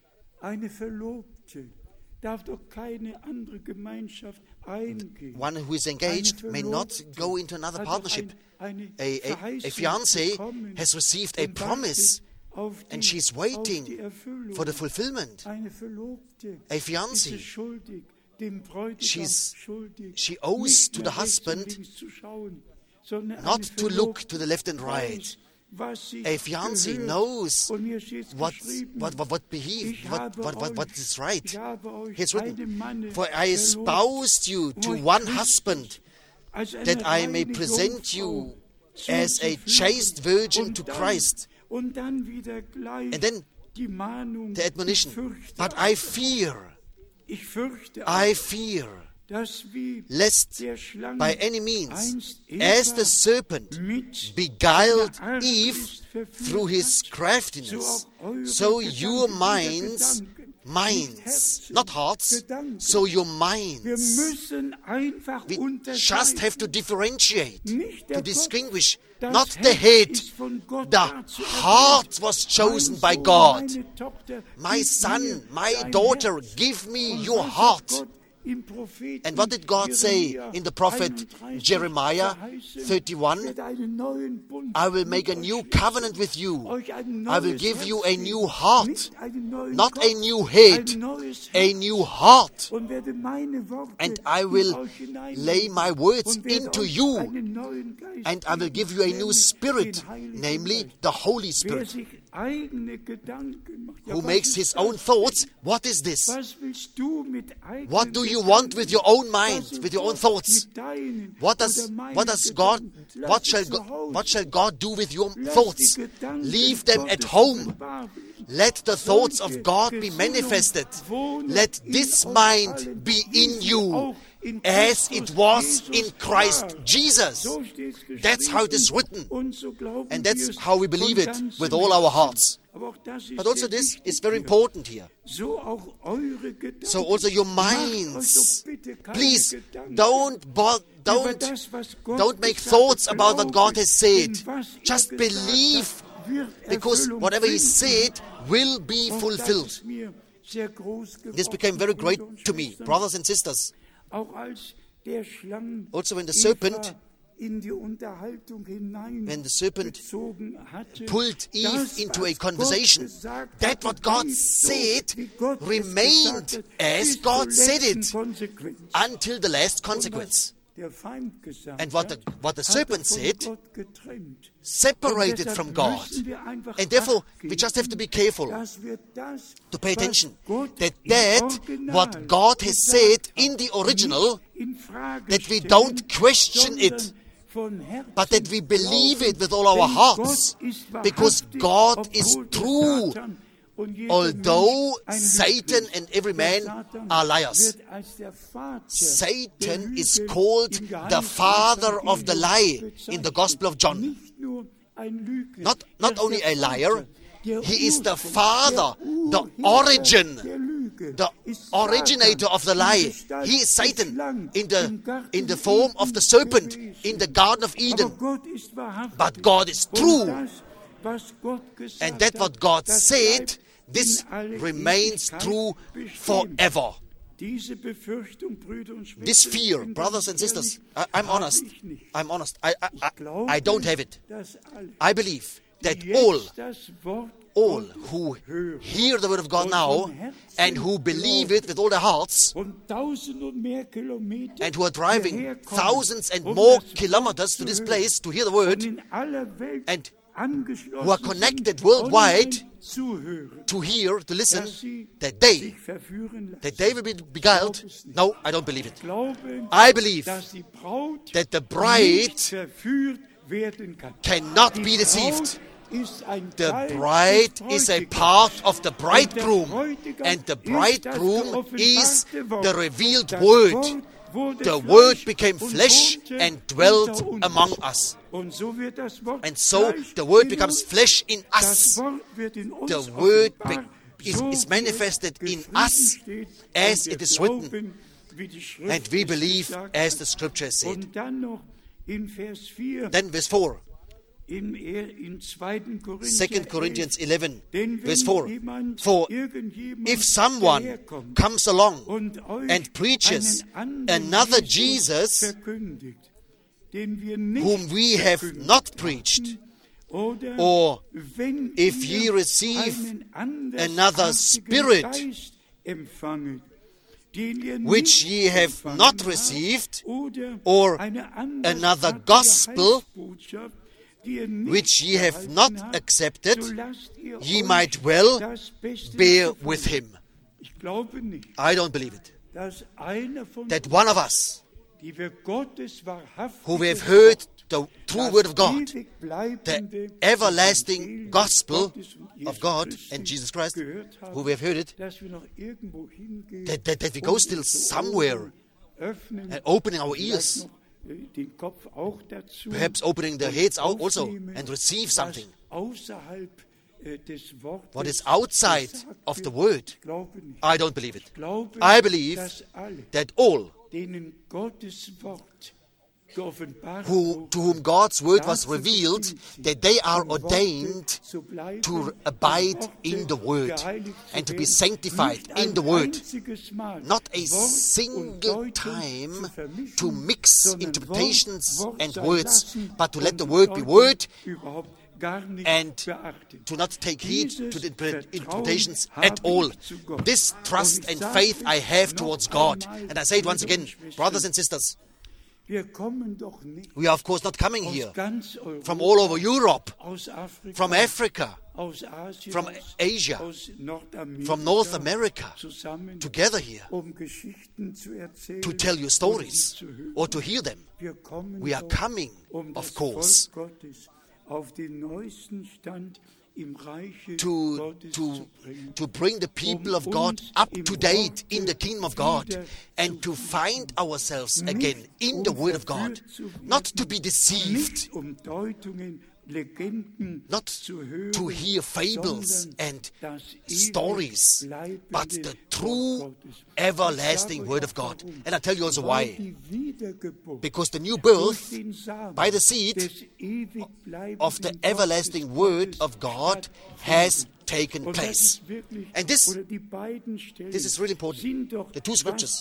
Eine Verlobte darf doch keine andere Gemeinschaft eingehen. One who is engaged may not go into another partnership. A, a, a fiancé has received a promise, and she's waiting for the fulfillment. Eine Verlobte A ist fiancé, es schuldig, dem Bräutigam she's- schuldig, she owes nicht to nach the rechts und husband links zu schauen, sondern not eine to look Verlobte to the left and weiß, right. was sich A fiancé gehört. knows Und hier steht's what, geschrieben, what, what, what, behave, ich what, habe what, what, what euch- is right. ich habe euch It's written, einem Manne for I verlobt, espoused you um to euch one Christus husband, als eine that I may reine present Jungfrau you as a zuzuführen. chaste virgin Und to dann- Christ. Und dann wieder gleich And then die Mahnung, the admonition. ich fürchte, But I fear, ich fürchte I auch, fear, dass wie lest der Schlange by any means, einst as Eva the serpent mit beguiled seiner Eve Arglist verführt through his hat, craftiness, so auch eure so Gedanken, your diese minds, Gedanken, nicht minds, Herzen, not hearts, Gedanken. so your Wir minds. müssen einfach We unterscheiden. just have to differentiate, Nicht der to Kopf, distinguish, das not the Herz head. ist von Gott The dazu heart was erwählt. chosen Mein by Sohn, God. meine Tochter, My gib son, mir my dein daughter, Herz. give me Und your was hat heart. Gott im Propheten And what did God say Jeremia in the prophet einunddreißig Jeremiah verheißen? thirty-one? Ich werde einen neuen Bund I will mit make a euch new schließen, covenant with you. euch ein I will neues give you Herz a new geben, heart, nicht einen neuen not Kopf, a new head, ein neues a Herz. new heart. Und werde meine Worte And I in will euch hineinlegen lay my words und werde into euch you, einen neuen Geist and I will geben, give you a new nämlich spirit, den Heiligen namely Geist. the Holy Wer Spirit, sich eigene Gedanken macht, ja, who was makes ist his das? own thoughts. What is this? Was willst du mit eigenen What do you Gedanken? want with your own mind, Was ist with your own Gott thoughts? mit deinen What does oder meinen what does God Gedanken? Lass what sie shall zu God, Hause. what shall God do with your Lass thoughts? die Gedanken Leave them at Gottes home. offenbar werden. Let the thoughts of Solche God be Gesinnung manifested. wohne Let in this euch mind allen, be wie in sie you auch in as Christus it was Jesus in Christ war. Jesus. So steht's geschrieben. That's how it is written. Und so glauben And wir that's es how we believe von it ganzem with all our Herzen. hearts. Aber auch das ist But also sehr this wichtig is very hier. important here. So auch eure Gedanken. So also your Macht euch minds, doch Please don't bo- don't don't make thoughts about what God has said. Just believe, because whatever He said will be fulfilled. This became very great to me, brothers and sisters. Also, when the serpent when the serpent pulled Eve into a conversation, that what God said remained as God said it until the last consequence. And what the, what the serpent said separated from God. And therefore, we just have to be careful to pay attention that that what God has said in the original, that we don't question it, but that we believe it with all our hearts, because God is true, although Satan and every man are liars. Satan is called the father of the lie in the Gospel of John. Not, not only a liar, he is the father, the origin, the originator of the lie. He is Satan in the, in the form of the serpent in the Garden of Eden. But God is true. And that what God said, this remains true forever. This fear, brothers and sisters, I, I'm honest. I'm honest. I, I, I, I don't have it. I believe that all, all who hear the word of God now and who believe it with all their hearts and who are driving thousands and more kilometers to this place to hear the word and who are connected worldwide to hear, to listen, that they, that they will be beguiled. No, I don't believe it. I believe that the bride cannot be deceived. The bride is a part of the bridegroom, and the bridegroom is the revealed word. The Word became flesh and dwelt among us. And so the Word becomes flesh in us. The Word be- is, is manifested in us as it is written. And we believe as the Scripture said. Then verse four. Second Corinthians eleven, verse four. For if someone comes along and preaches another Jesus whom we have not preached, or if ye receive another spirit which ye have not received, or another gospel which ye have not accepted, ye might well bear with him. I don't believe it. That one of us, who have heard the true word of God, the everlasting gospel of God and Jesus Christ, who we have heard it, that, that, that we go still somewhere and opening our ears, perhaps opening their heads out also and receive something. What is outside of the word, I don't believe it. I believe that all who, to whom God's word was revealed, that they are ordained to abide in the word and to be sanctified in the word. Not a single time to mix interpretations and words, but to let the word be word and to not take heed to the interpretations at all. This trust and faith I have towards God. And I say it once again, brothers and sisters, we are of course not coming here from all over Europe, from Africa, from Asia, from North America, together here to tell you stories or to hear them. We are coming, of course, To, to, to bring the people of God up to date in the kingdom of God and to find ourselves again in the Word of God. Not to be deceived not to hear fables and stories, but the true everlasting Word of God. And I tell you also why. Because the new birth by the seed of the everlasting Word of God has taken place. And this, this is really important. The two scriptures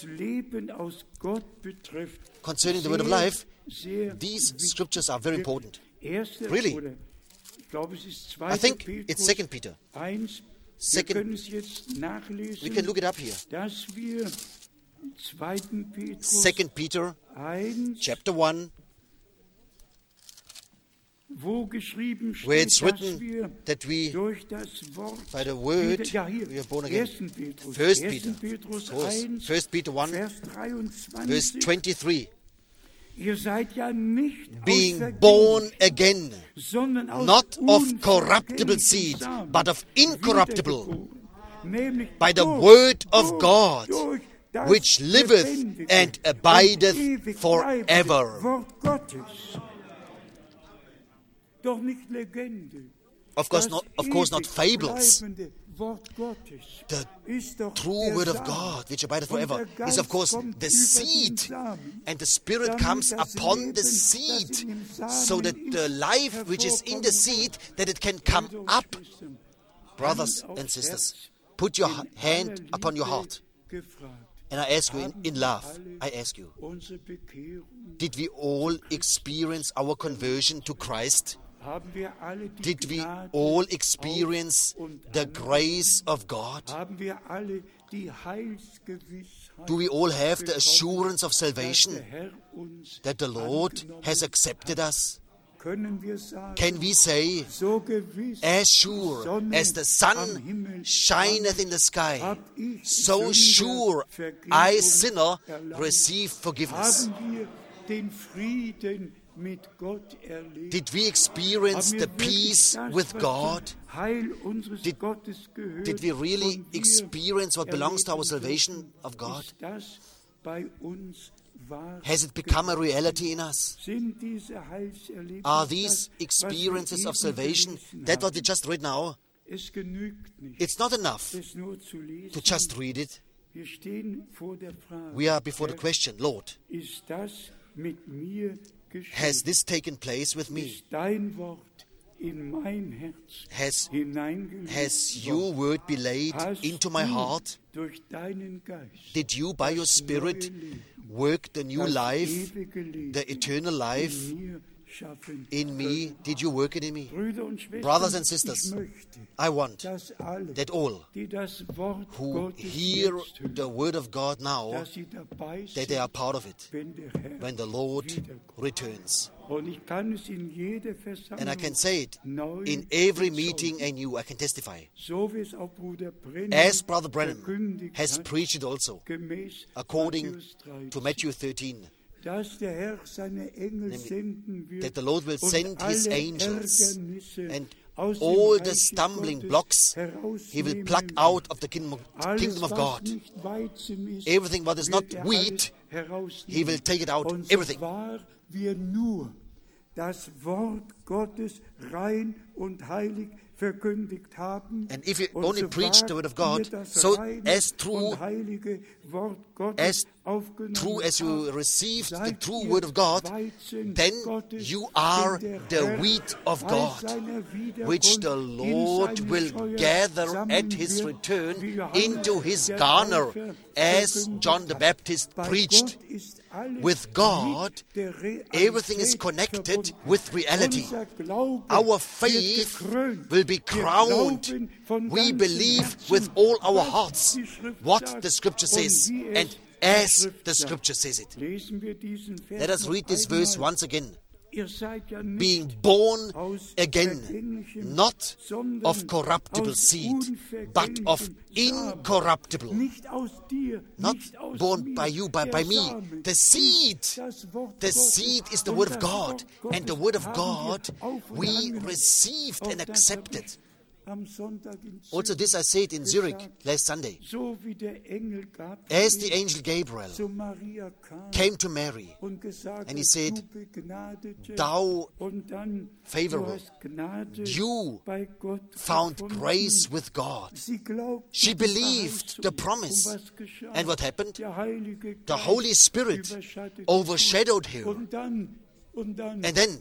concerning the Word of life, these scriptures are very important. Really. I think it's Second Peter. Second, we can look it up here. Second Peter, chapter one, where it's written that we, by the word, we are born again. First Peter, of course. First Peter one, verse twenty-three. Being born again, not of corruptible seed, but of incorruptible, by the word of God, which liveth and abideth forever. Of course not, of course not fables. The true Word of God, which abideth forever, is of course the seed. And the Spirit comes upon the seed, so that the life which is in the seed, that it can come up. Brothers and sisters, put your hand upon your heart. And I ask you in, in love, I ask you, did we all experience our conversion to Christ? Did we all experience the grace of God? Do we all have the assurance of salvation that the Lord has accepted us? Can we say, as sure as the sun shineth in the sky, so sure I, sinner, receive forgiveness? Did we experience the peace with God? Did, did we really experience what belongs to our salvation of God? Has it become a reality in us? Are these experiences of salvation, that what we just read now, it's not enough to just read it. We are before the question, Lord, has this taken place with me? Has, has your word been laid into my heart? Did you, by your Spirit, work the new life, the eternal life in me? Did you work it in me? Brothers and sisters, I want that all who hear the Word of God now, that they are part of it when the Lord returns. And I can say it in every meeting anew. I can testify. As Brother Branham has preached it also, according to Matthew thirteen, that the Lord will send His angels, and all the stumbling blocks He will pluck out of the kingdom of, kingdom of God. Everything what is not wheat, He will take it out, everything. Das Wort Gottes rein und heilig verkündigt haben. And if you only preach the Word of God, so as true as true as you received the true Word of God, then you are the wheat of God, which the Lord will gather at His return into His garner, as John the Baptist preached. With God, everything is connected with reality. Our faith will be crowned. We believe with all our hearts what the Scripture says, and as the Scripture says it. Let us read this verse once again. Being born again, not of corruptible seed, but of incorruptible. Not born by you, but by me. The seed, the seed is the Word of God, and the Word of God we received and accepted. Also this I said in Zurich last Sunday. As the angel Gabriel came to Mary and he said, "Thou favorable, you found grace with God." She believed the promise. And what happened? The Holy Spirit overshadowed her. And then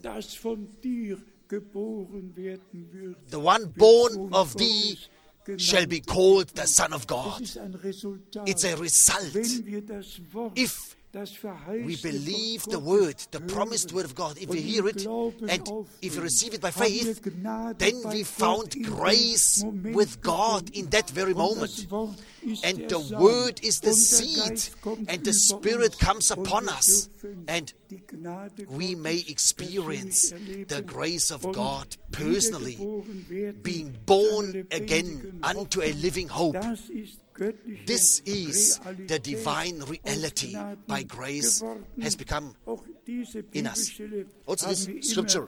the one born of thee shall be called the Son of God. It's a result. If we believe the word, the promised word of God, if we hear it and if we receive it by faith, then we found grace with God in that very moment. And the word is the seed, and the Spirit comes upon us, and we may experience the grace of God personally, being born again unto a living hope. This is the divine reality by grace has become in us. Also this scripture,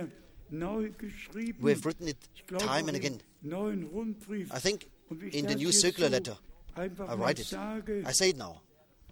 we have written it time and again. I think in the new circular letter, I write it. I say it now.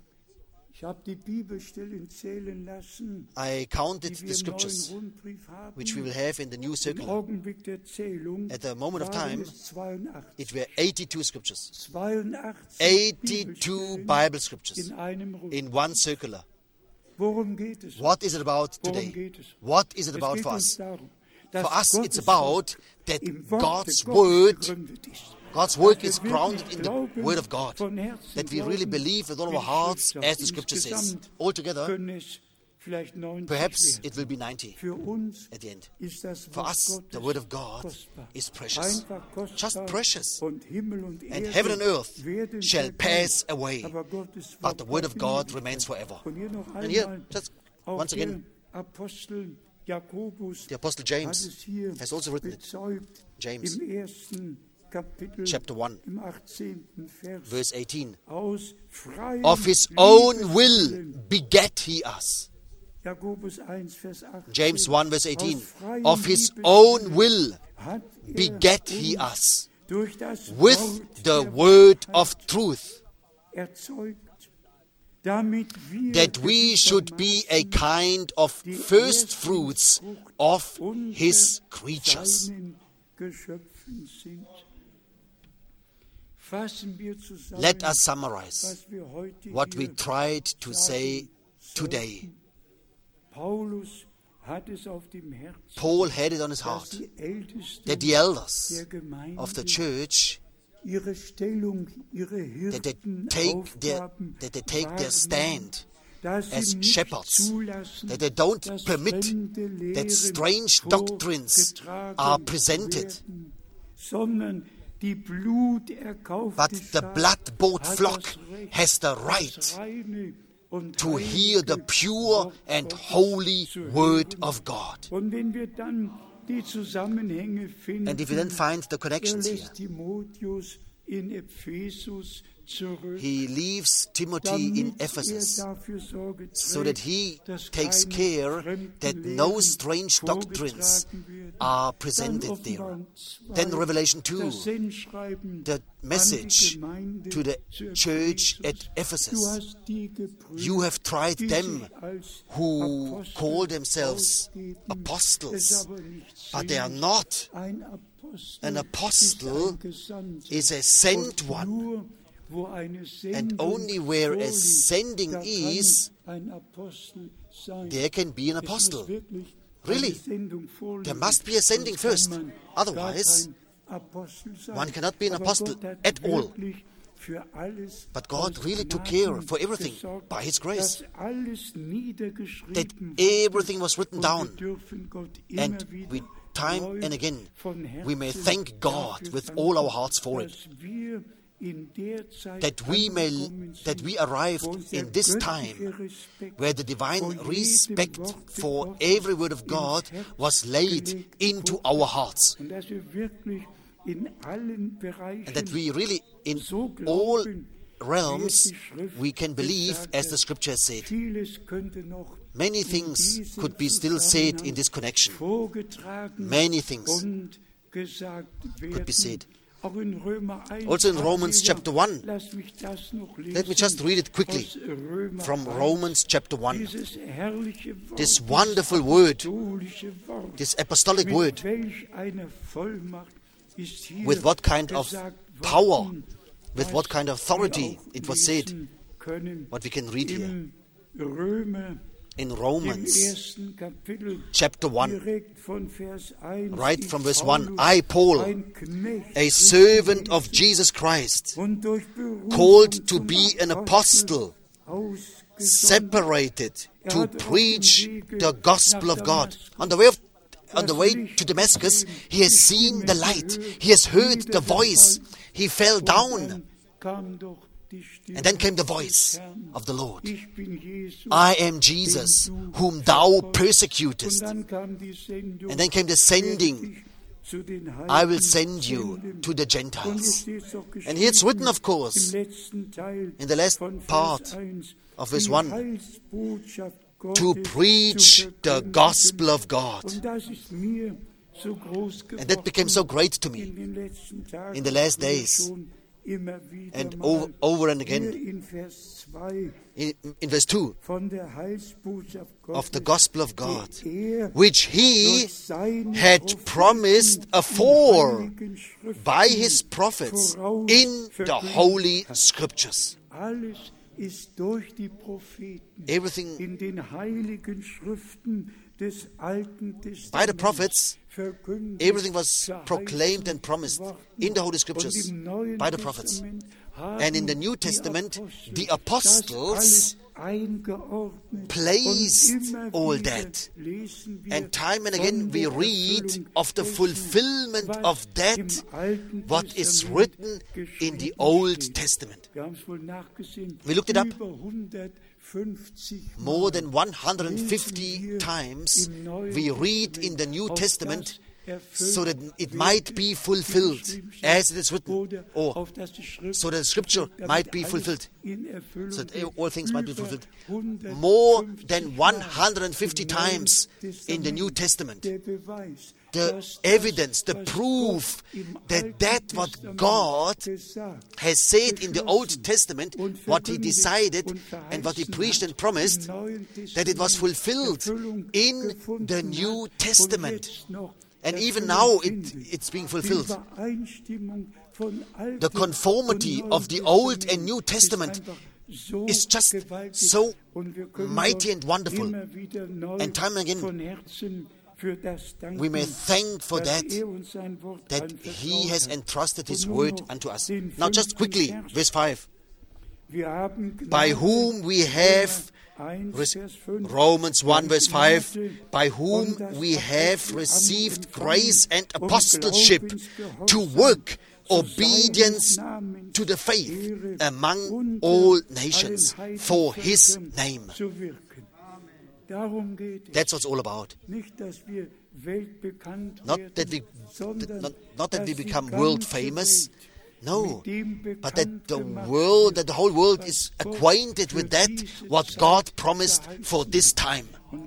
I counted the scriptures which we will have in the new circular. At the moment of time, it were eighty-two scriptures. eighty-two Bible scriptures in one circular. What is it about today? What is it about for us? For us, it's about that God's word God's work is grounded in the Word of God, that we really believe with all our hearts, as the Scripture says. Altogether, perhaps it will be ninety at the end. For us, the Word of God is precious, just precious. And heaven and earth shall pass away, but the Word of God remains forever. And here, just once again, the Apostle James has also written it. James chapter one, verse eighteen. Of his own will begat he us. James one, verse eighteen. Of his own will begat he us with the word of truth, that we should be a kind of first fruits of his creatures. Let us summarize what we tried to say today. Paul had it on his heart that the elders of the church, that they take their, that they take their stand as shepherds, that they don't permit that strange doctrines are presented, but the blood-bought flock has the right to hear the pure and holy Word of God. And if you then find the connections here, he leaves Timothy in Ephesus so that he takes care that no strange doctrines are presented there. Then Revelation two, the message to the church at Ephesus. You have tried them who call themselves apostles, but they are not. An apostle is a sent one. And only where a sending is, there can be an apostle. Really, there must be a sending first. Otherwise, one cannot be an apostle at all. But God really took care for everything by His grace. That everything was written down. And we, time and again, we may thank God with all our hearts for it. That we may, that we arrived in this time where the divine respect for every word of God was laid into our hearts. And that we really, in all realms, we can believe, as the Scripture said. Many things could be still said in this connection. Many things. could be said. Also in Romans chapter one, let me just read it quickly from Romans chapter one. This wonderful word, this apostolic word, with what kind of power, with what kind of authority it was said, what we can read here. In Romans chapter one, right from verse one, I, Paul, a servant of Jesus Christ, called to be an apostle, separated to preach the gospel of God. On the way of, on the way to Damascus, he has seen the light, he has heard the voice, he fell down. And then came the voice of the Lord. I am Jesus, whom thou persecutest. And then came the sending. I will send you to the Gentiles. And here it's written, of course, in the last part of verse one, to preach the gospel of God. And that became so great to me in the last days. And over, over and again, in, in verse two, of the gospel of God, which he had promised afore by his prophets in the holy scriptures. Everything by the prophets, everything was proclaimed and promised in the Holy Scriptures by the prophets. And in the New Testament, the apostles placed all that. And time and again we read of the fulfillment of that, what is written in the Old Testament. We looked it up. More than one hundred fifty times we read in the New Testament so that it might be fulfilled as it is written, or so that the scripture might be fulfilled, so that all things might be fulfilled. More than one hundred fifty times in the New Testament, the evidence, the proof that that what God has said in the Old Testament, what He decided and what He preached and promised, that it was fulfilled in the New Testament. And even now it, it's being fulfilled. The conformity of the Old and New Testament is just so mighty and wonderful. And time and again we may thank for that, that He has entrusted His word unto us. Now just quickly, verse five. By whom we have, Romans one verse five, by whom we have received grace and apostleship to work obedience to the faith among all nations for His name. That's what it's all about. Not that we, not, not that we become world famous, no, but that the world, that the whole world is acquainted with that, what God promised for this time. And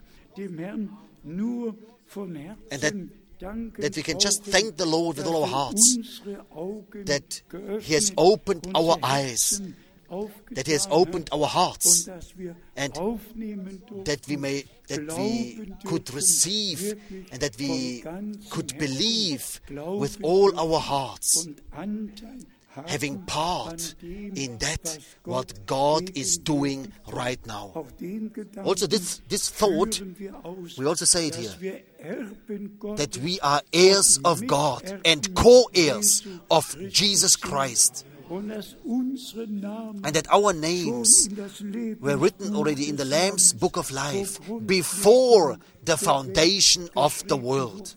that, that we can just thank the Lord with all our hearts, that He has opened our eyes, that He has opened our hearts, and that we may, that we could receive and that we could believe with all our hearts, having part in that what God is doing right now. Also this, this thought, we also say it here, that we are heirs of God and co-heirs of Jesus Christ. And that our names were written already in the Lamb's Book of Life before the foundation of the world.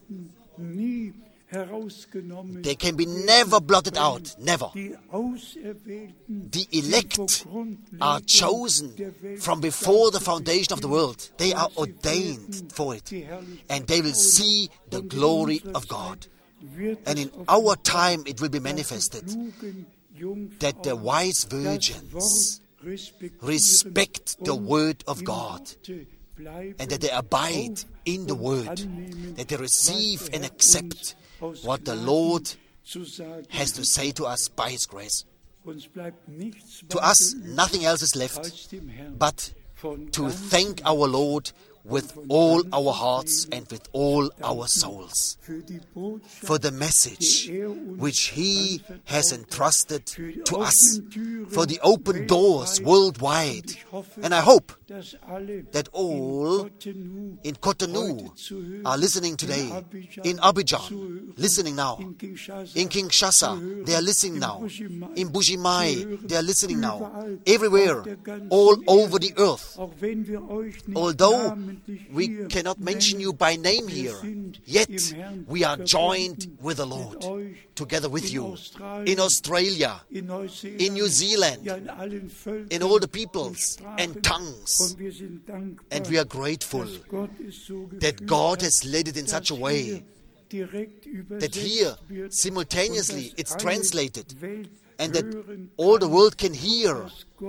They can be never blotted out, never. The elect are chosen from before the foundation of the world. They are ordained for it, and they will see the glory of God. And in our time it will be manifested that the wise virgins respect the word of God, and that they abide in the word, that they receive and accept what the Lord has to say to us by His grace. To us, nothing else is left but to thank our Lord with all our hearts and with all our souls for the message which He has entrusted to us, for the open doors worldwide. And I hope that all in Cotonou are listening today, in Abidjan, listening now, in Kinshasa, they are listening now, in Buji-Mayi, they are listening now, everywhere, all over the earth. Although we cannot mention you by name here, yet we are joined with the Lord, together with you, in Australia, in New Zealand, in all the peoples and tongues. And we are grateful that God has led it in such a way that here, simultaneously, it's translated, and that all the world can hear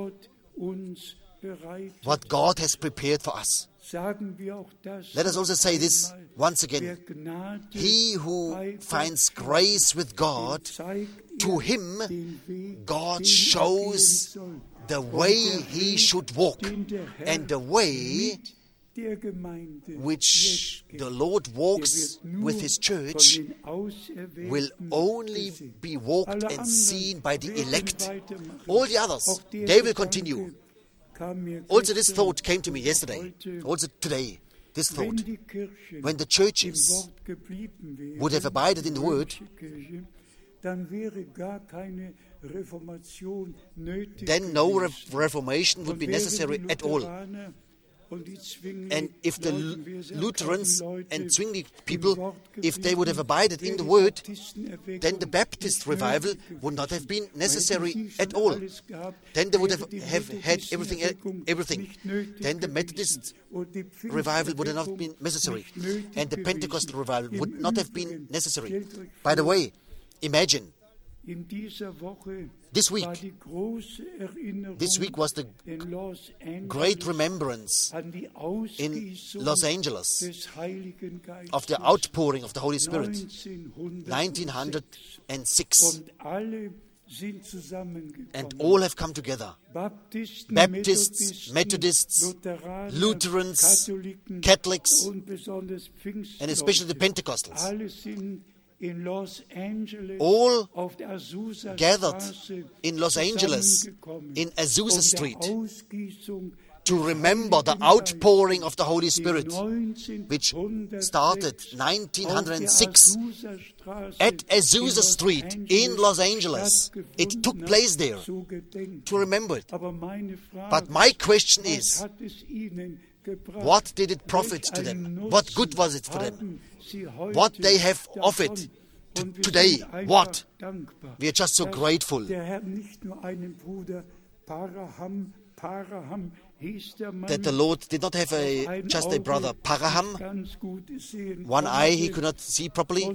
what God has prepared for us. Let us also say this once again. He who finds grace with God, to him God shows the way he should walk, and the way which the Lord walks with His church will only be walked and seen by the elect. All the others, they will continue. Also this thought came to me yesterday, also today, this thought. When the churches would have abided in the Word, then no re- reformation would be necessary at all. And if the Lutherans and Zwingli people, if they would have abided in the Word, then the Baptist revival would not have been necessary at all. Then they would have, have had everything, everything. Then the Methodist revival would have not been necessary. And the Pentecostal revival would not have been necessary. By the way, imagine, this week, this week was the great remembrance in Los Angeles of the outpouring of the Holy Spirit, nineteen oh six. And all have come together. Baptists, Methodists, Lutherans, Catholics, and especially the Pentecostals. All gathered in Los Angeles, in Azusa Street, to remember the outpouring of the Holy Spirit, which started nineteen oh six at Azusa Street in Los Angeles. It took place there, to remember it. But my question is, what did it profit to them? What good was it for them? What they have offered to today, what? We are just so grateful that the Lord did not have a just a brother Paraham. One eye he could not see properly,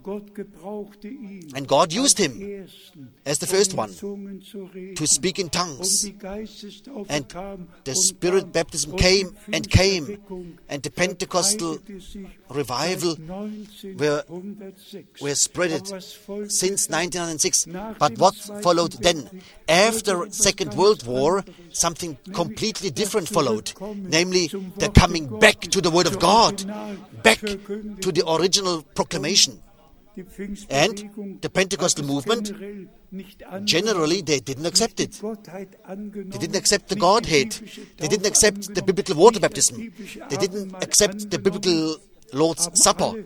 and God used him as the first one to speak in tongues, and the Spirit baptism came and came, and the Pentecostal revival were, were spread since nineteen oh six. But what followed then? After Second World War, something completely different followed, namely the coming back to the Word of God, back to the original proclamation. And the Pentecostal movement, generally, they didn't accept it. They didn't accept the Godhead. They didn't accept the biblical water baptism. They didn't accept the biblical Lord's Supper.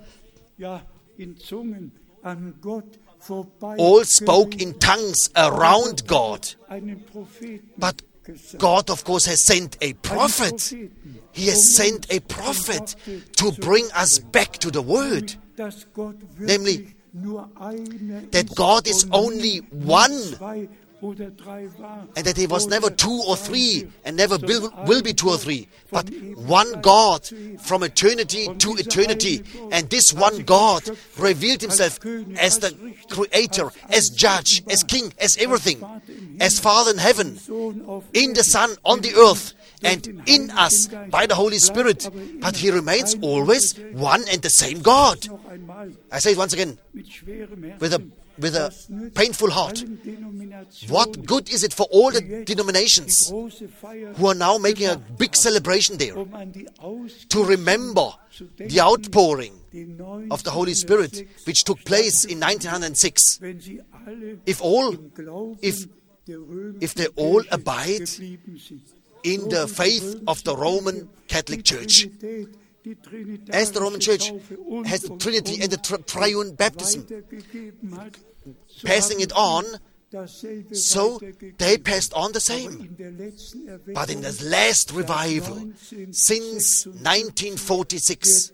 All spoke in tongues around God. But God, of course, has sent a prophet. He has sent a prophet to bring us back to the Word. Namely, that God is only one, and that He was never two or three, and never will, will be two or three, but one God from eternity to eternity. And this one God revealed Himself as the Creator, as Judge, as King, as everything, as Father in heaven, in the Son, on the earth, and in us by the Holy Spirit, but He remains always one and the same God. I say it once again, with a, with a painful heart. What good is it for all the denominations who are now making a big celebration there to remember the outpouring of the Holy Spirit which took place in nineteen oh six? If all, if, if they all abide in the faith of the Roman Catholic Church, as the Roman Church has the Trinity and the tri- triune baptism, passing it on, so they passed on the same. But in the last revival, since nineteen forty-six,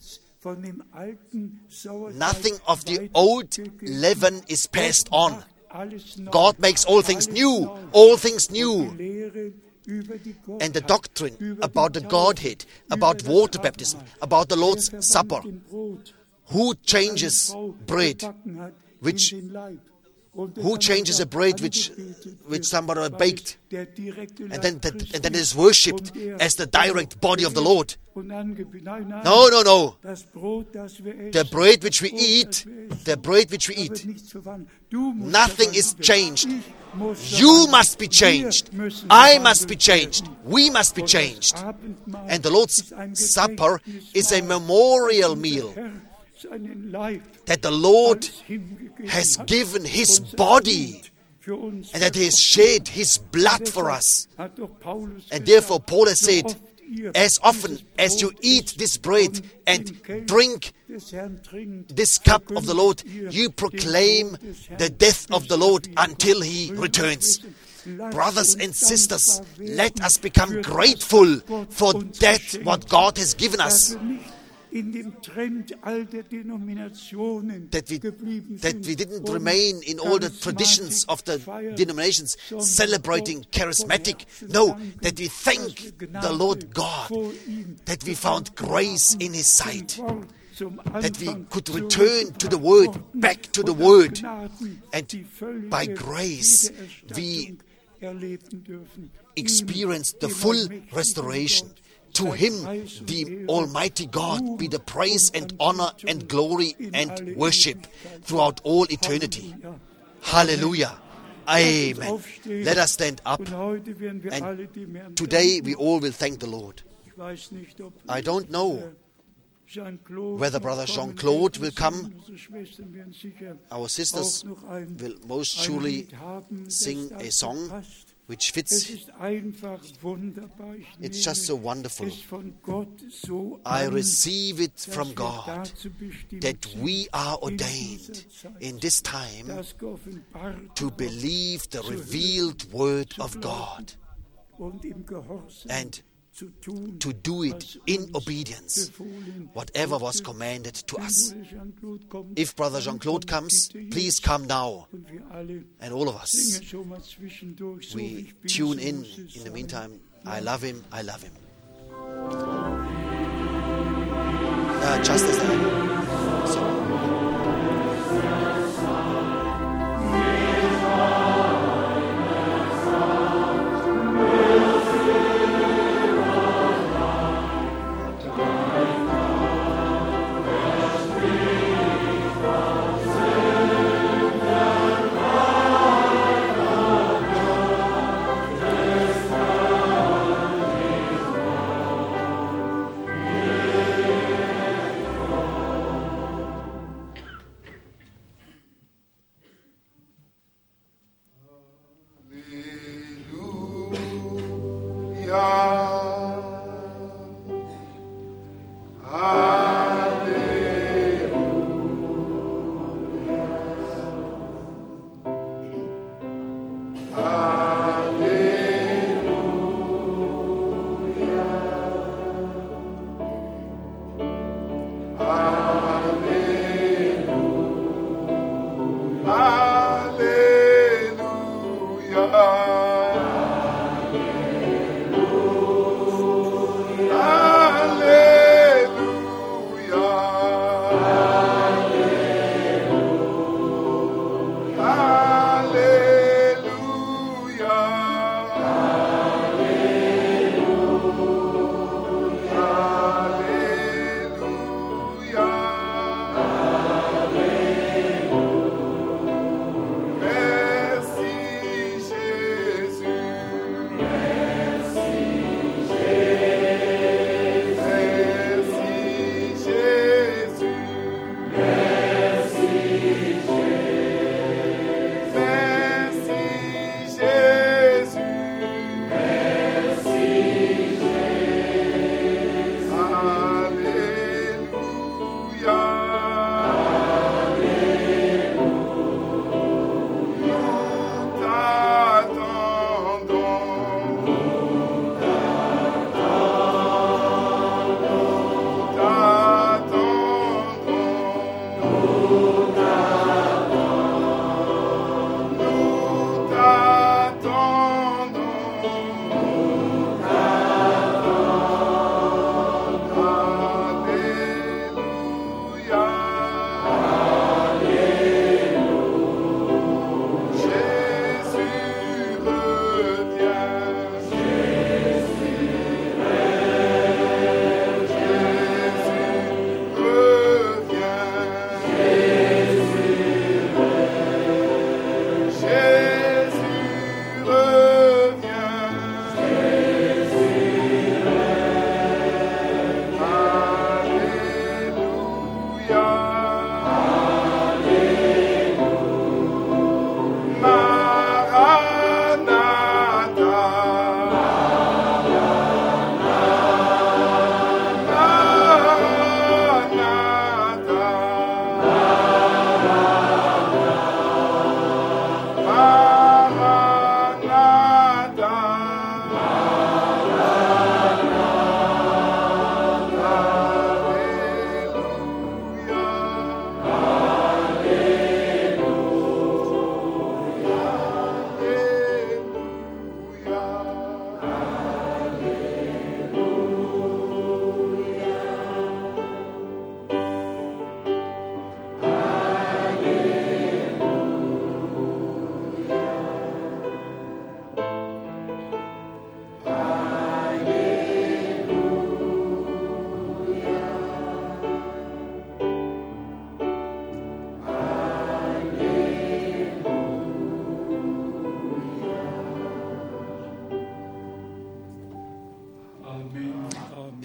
nothing of the old leaven is passed on. God makes all things new, all things new. And the doctrine about the Godhead, about water baptism, about the Lord's Supper, who changes bread, which who changes a bread which which somebody baked, and then that, and then it is worshipped as the direct body of the Lord. No, no, no. The bread which we eat, the bread which we eat, nothing is changed. You must be changed. I must be changed. We must be changed. And the Lord's Supper is a memorial meal that the Lord has given His body and that He has shed His blood for us. And therefore Paul has said, as often as you eat this bread and drink this cup of the Lord, you proclaim the death of the Lord until He returns. Brothers and sisters, let us become grateful for that what God has given us. That we, that we didn't remain in all the traditions of the denominations celebrating charismatic. No, that we thank the Lord God that we found grace in His sight, that we could return to the Word, back to the Word, and by grace we experienced the full restoration. To Him, the Almighty God, be the praise and honor and glory and worship throughout all eternity. Hallelujah. Amen. Let us stand up. And today we all will thank the Lord. I don't know whether Brother Jean-Claude will come. Our sisters will most surely sing a song which fits. It's just so wonderful. I receive it from God that we are ordained in this time to believe the revealed Word of God and to do it in obedience, whatever was commanded to us. If Brother Jean-Claude comes, please come now. And all of us, we tune in. In the meantime, I love Him, I love Him. Uh, just as I... So. Hallelujah.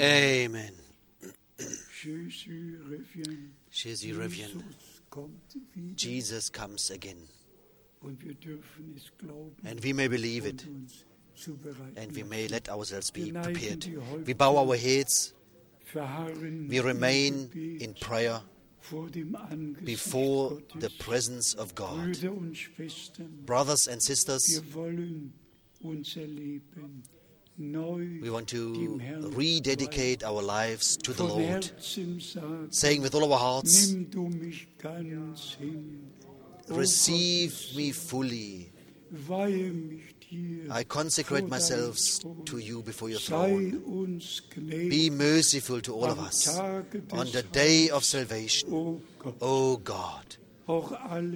Amen. Jésus revient. Jésus revient. Jesus kommt wieder. Jesus comes again. Und wir dürfen es glauben And we may believe it. und uns zubereiten. And we may let ourselves be Wir neigen prepared. die Häupter, We bow our heads. verharren We remain im Gebet in prayer vor dem Angesicht before Gottes. the presence of God. Brüder und Schwestern, Brothers and sisters, wir wollen unser Leben neu we want dem to Herrn rededicate our lives to the von Lord, Herzen sagen, saying with all our hearts, nimm du mich ganz hin. O receive Gottes me fully. Weihe mich dir I consecrate vor myself deinem Thron. to you before your Sei throne. uns gnädig Be merciful to all of am us Tage des on the day of Heils. salvation. O Gott, O God, auch alle,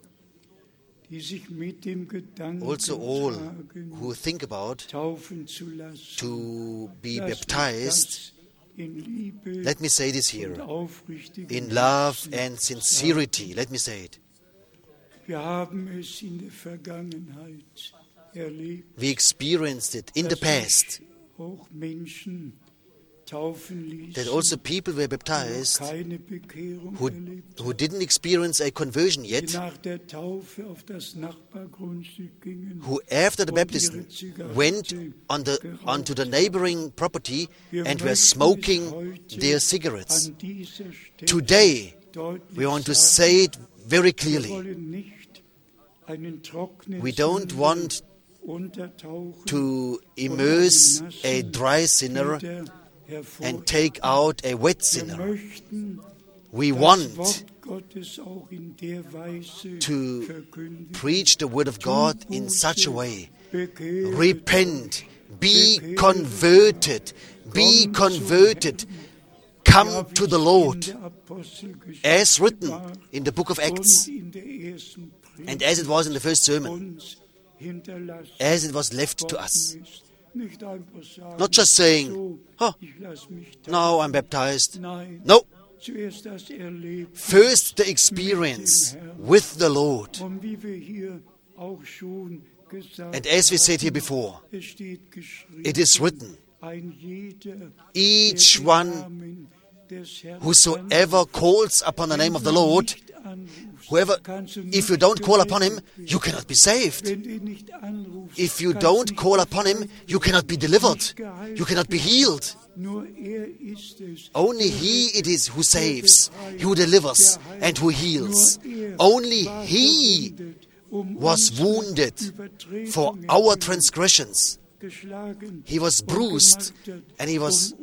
die sich mit dem Gedanken also all tragen, who think about taufen zu lassen, to be lass mich baptized, das in Liebe let me say this und here, aufrichtigem in love Herzen and sincerity, let me say it. Wir haben es in der Vergangenheit erlebt, We experienced it in the dass past, sich auch Menschen taufen ließen, that also people were die baptized keine Bekehrung who, erlebt who didn't experience a conversion die yet, nach der Taufe auf das Nachbargrundstück gingen. who after the baptism went on the, onto the neighboring property Wir and were möchten smoking es heute their cigarettes. an dieser Stelle Today, deutlich we want to sagen, say it very wir clearly. wollen nicht einen trockenen We don't Sünder want untertauchen to und immerse einen a nassen dry sinner wieder and take out a wet Wir sinner. möchten We das want Wort Gottes auch in der Weise to verkündigen. preach the word of God in such a way. Bekehret Repent, be converted, be converted, come to the Lord, as written in the book of Acts, and as it was in the first sermon, as it was left to us. Not just saying, oh, now I'm baptized. No. First, the experience with the Lord. And as we said here before, it is written, each one whosoever calls upon the name of the Lord, whoever, if you don't call upon him, you cannot be saved. If you don't call upon him, you cannot be delivered. You cannot be healed. Only he it is who saves, who delivers, and who heals. Only he was wounded for our transgressions. He was bruised, and he was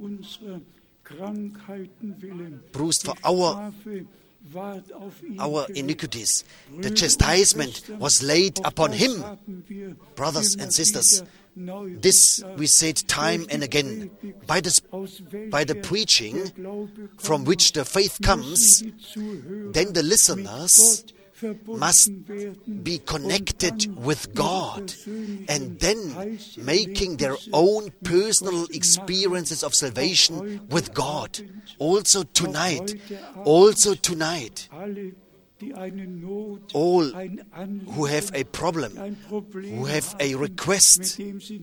bruised for our our iniquities. The chastisement was laid upon him. Brothers and sisters, this we said time and again. By the, by the preaching from which the faith comes, then the listeners must be connected with God, and then making their own personal experiences of salvation with God. Also tonight, also tonight, all who have a problem, who have a request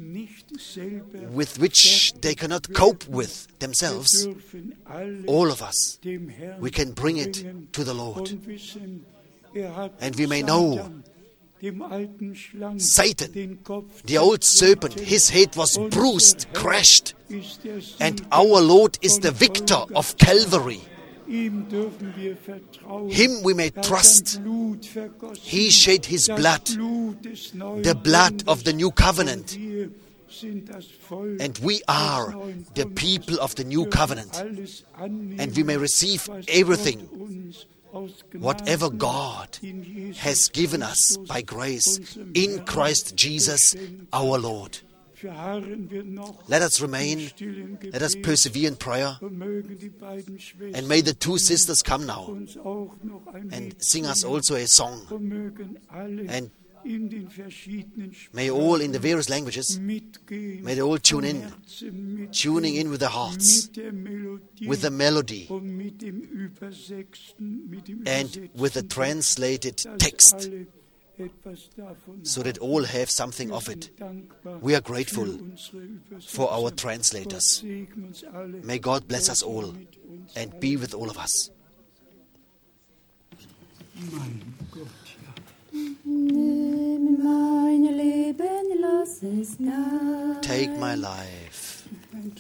with which they cannot cope with themselves, all of us, we can bring it to the Lord. And we may know Satan, the old serpent, his head was bruised, crushed, and our Lord is the victor of Calvary. Him we may trust. He shed his blood, the blood of the new covenant. And we are the people of the new covenant. And we may receive everything, whatever God has given us by grace in Christ Jesus our Lord. Let us remain, let us persevere in prayer, and may the two sisters come now and sing us also a song, and may all in the various languages, may they all tune in, tuning in with their hearts, with the melody, and with the translated text. so that all have something of it. We are grateful for our translators. May God bless us all and be with all of us. Take my life.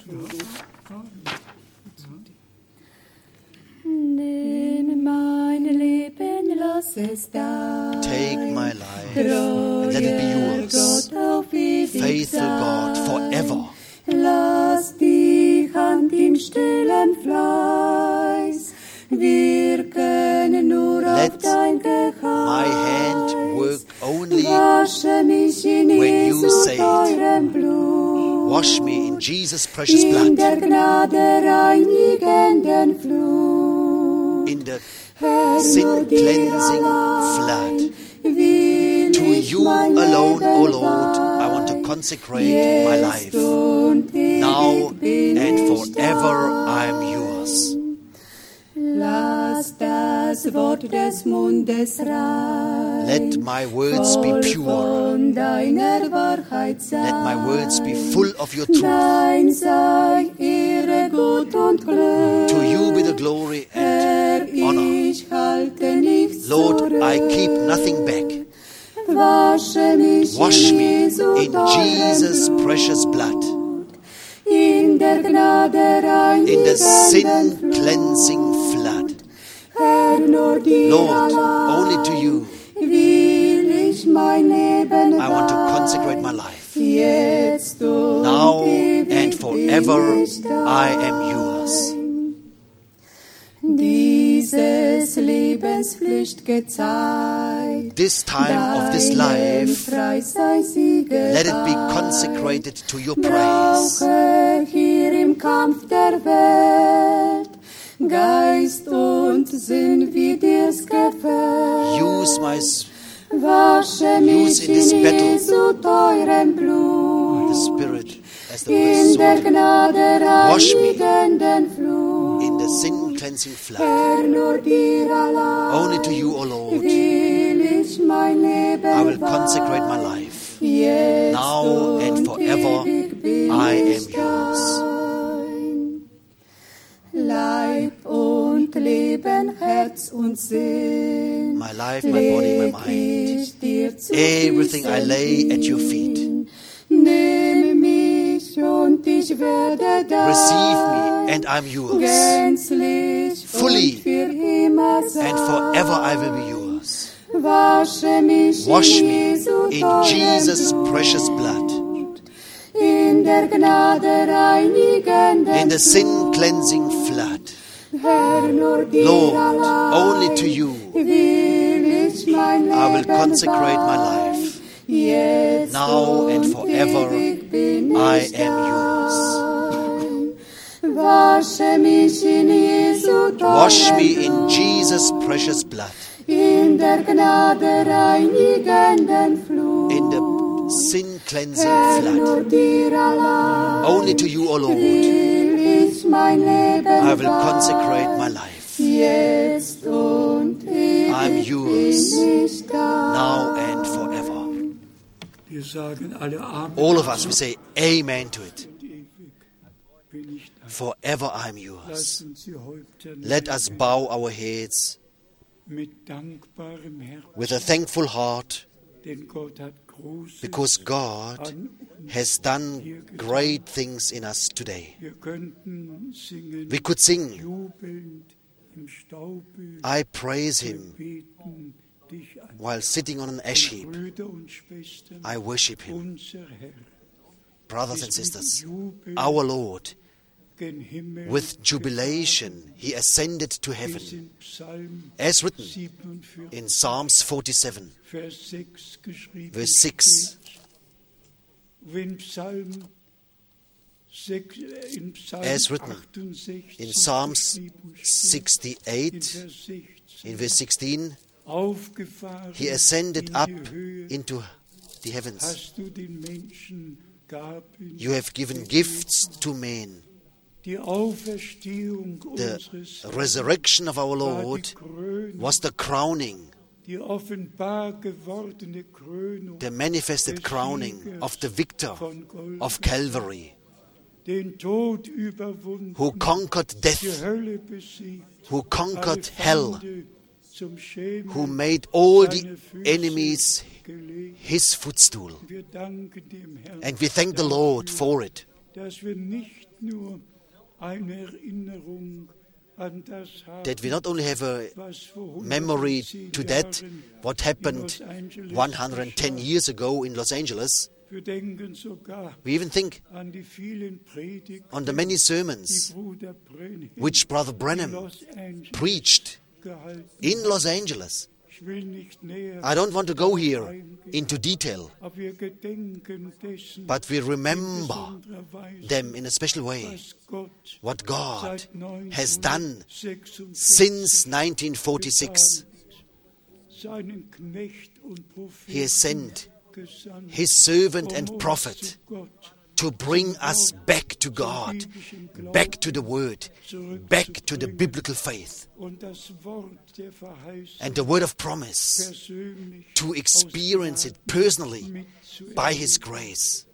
Take my life and let it be yours. Faithful God, forever. Lass die Hand in stillem Fleiß wirken nur auf dein Geheiß. My hand work only when you say it. Wash me in Jesus' precious blood. In der Gnade reinigenden Flut. In the sin-cleansing flood. To you alone, O Lord, I want to consecrate my life. Now and forever I am yours. Lass das Wort des Mundes rein. Let my words be pure. Let my words be full of your truth. Dein sei Ehre, Gut und Glück. To you be the glory and honor. Lord, I keep nothing back. Wash me in Jesus' precious blood. In der Gnade in the sin-cleansing flood. Lord, only to you I want to consecrate my life. Now and forever I am yours. This time of this life, let it be consecrated to your praise. Geist und Sinn, wie dir's gefällt. Use my Wasche use in this battle Jesu teurem Blut. the Spirit as the word sword. Wash me in the sin-cleansing flood. Only to you, O Lord, I will consecrate my life. Now and forever I am yours. Leib und Leben, Herz und Sinn. My life, my body, my mind. Everything I lay at your feet. Nehme mich und ich werde dein. Receive me and I'm yours. Gänzlich Fully und für immer sein. And forever I will be yours. Wasche mich Wash in me Jesu in teurem Jesus' Blut. precious blood. In der Gnade reinigenden In the sin-cleansing flood. Herr, nur dir Lord, allein only to you will ich mein I will Leben consecrate my weihen. life. Jetzt Now and und forever ewig bin I ich am yours. dein. Wasche mich in Jesu Wash me teurem in Blut. Jesus' precious blood. In der Gnade reinigenden Flut. In the sin-cleansing Herr, flood. nur dir allein Only to you, O Lord, will ich mein Leben I will weihen. consecrate my life. Jetzt und ewig I'm yours, bin ich dein. now and forever. Wir sagen alle Amen. All of us, we say amen to it. Bin ich dein. Forever I'm yours. Lassen Sie Häupter Let us bow our heads mit dankbarem Herzen, with a thankful heart, denn Gott hat Großes because God an uns. has done great things in us today. Wir könnten singen, We could sing, jubelnd im Staube, I praise Him beten dich an. while sitting on an ash heap. Brüder und Schwestern, I worship Him. unser Herr, Brothers and ist mit sisters, Jubel our Lord, gen Himmel with jubilation, He ascended to gefahren. heaven, Wie es in Psalm as written siebenundvierzig, in Psalms forty-seven, Vers sechs geschrieben verse six. steht. Wenn Psalm sechs, in Psalm As written achtundsechzig in Psalms geschrieben steht, in sixty-eight, Vers sechzehn, in verse sixteen, aufgefahren He ascended in up die Höhe, into the heavens. hast du den Menschen Gaben, You have given gifts to men. die Auferstehung The unseres resurrection of our war die Lord Krönung, was the crowning. the manifested crowning of the victor of Calvary, who conquered death, who conquered hell, who made all the enemies his footstool. And we thank the Lord for it, that we not only have a memory to that, what happened one hundred ten years ago in Los Angeles. We even think on the many sermons which Brother Branham preached in Los Angeles. I don't want to go here into detail, but we remember them in a special way, what God has done since nineteen forty-six. He has sent His servant and prophet to bring us back to God, back to the Word, back to the biblical faith, and the word of promise, to experience it personally by His grace.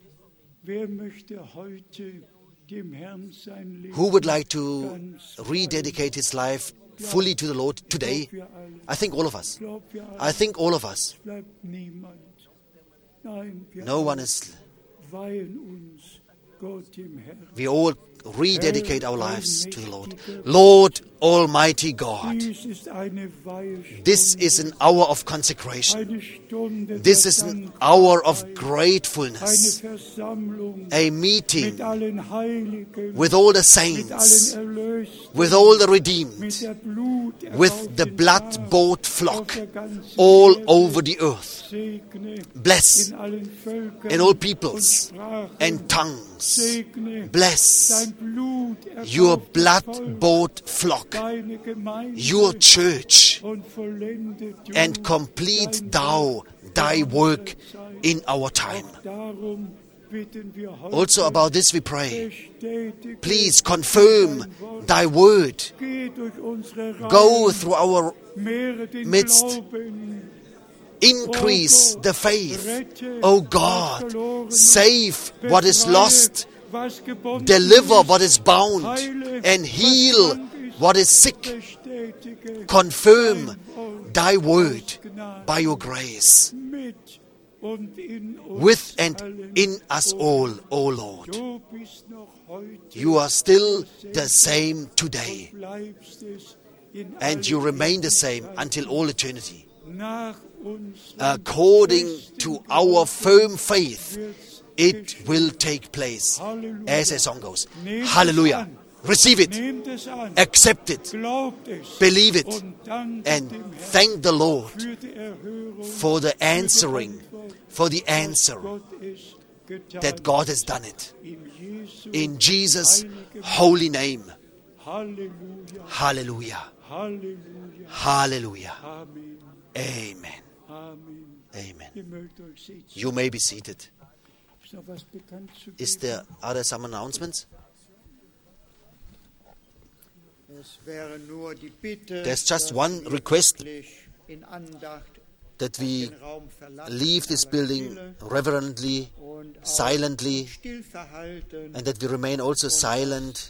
Who would like to rededicate his life fully to the Lord today? I think all of us. I think all of us. No one is. We all rededicate our lives to the Lord. Lord Almighty God, this is an hour of consecration. This is an hour of gratefulness. A meeting with all the saints, with all the redeemed, with the blood-bought flock all over the earth. Bless in all peoples and tongues. Bless your blood-bought flock, your church, and complete thou thy work in our time. Also about this we pray. Please confirm thy word. Go through our midst. Increase the faith. O God, save what is lost. Deliver what is bound, and heal what is sick. Confirm thy word by your grace, with and in us all, O Lord. You are still the same today, and you remain the same until all eternity. According to our firm faith, it will take place, as a song goes. Hallelujah. Receive it, accept it, believe it, and thank the Lord for the answering, for the answer that God has done it. In Jesus' holy name. Hallelujah. Hallelujah. Amen. Amen. You may be seated. Is there, are there some announcements? There's just one request, that we leave this building reverently, silently, and that we remain also silent,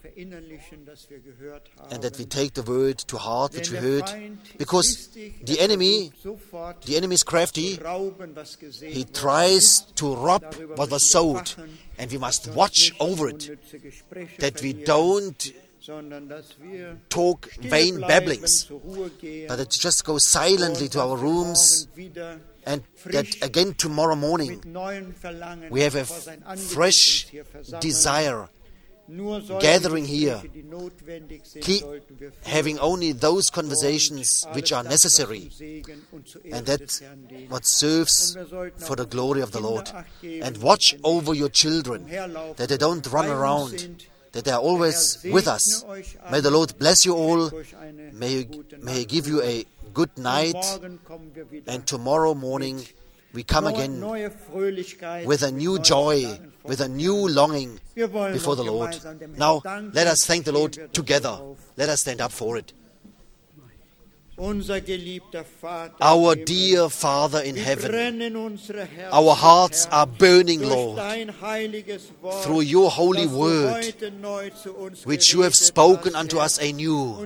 and that we take the word to heart which we heard, because the enemy, the enemy is crafty. He tries to rob what was sowed, and we must watch over it, that we don't talk vain babblings, but that just go silently to our rooms, and that again tomorrow morning we have a fresh desire gathering here, keep having only those conversations which are necessary, and that what serves for the glory of the Lord. And watch over your children, that they don't run around, that they are always with us. May the Lord bless you all. May, may He give you a good night. And tomorrow morning we come again with a new joy, with a new longing before the Lord. Now, let us thank the Lord together. Let us stand up for it. Our dear Father in heaven, our hearts are burning, Lord, through your holy word, which you have spoken unto us anew,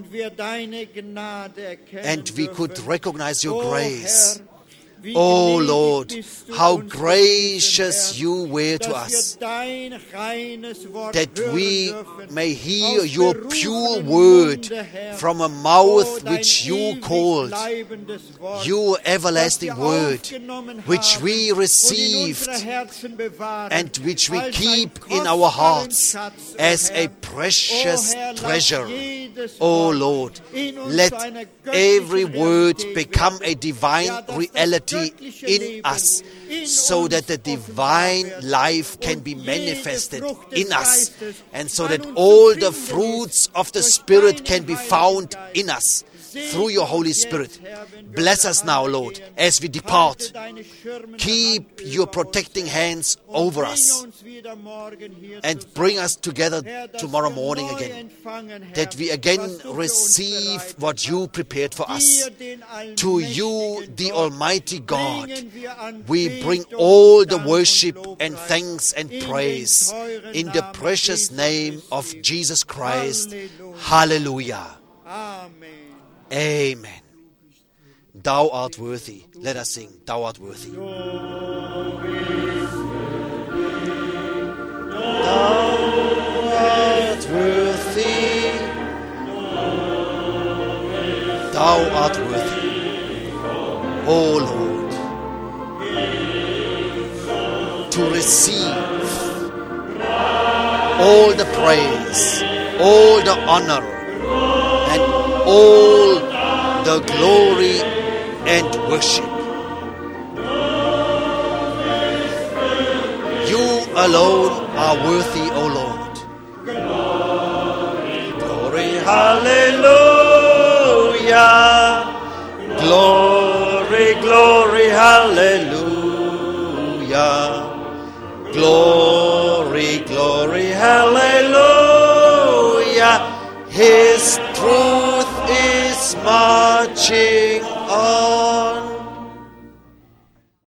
and we could recognize your grace. Oh Lord, how gracious you were to us, that we may hear your pure word from a mouth which you called, your everlasting word, which we received and which we keep in our hearts as a precious treasure. Oh Lord, let every word become a divine reality in us, so that the divine life can be manifested in us, and so that all the fruits of the Spirit can be found in us through your Holy Spirit. Bless us now, Lord, as we depart. Keep your protecting hands over us and bring us together tomorrow morning again, that we again receive what you prepared for us. To you, the Almighty God, we bring all the worship and thanks and praise in the precious name of Jesus Christ. Hallelujah. Amen. Thou art worthy. Let us sing, Thou art worthy. Thou art worthy. Thou art worthy. O Lord, to receive all the praise, all the honor, and all the glory and worship. You alone are worthy, O Lord. Glory, hallelujah. Glory, glory, hallelujah. Glory, glory, hallelujah. His truth is marching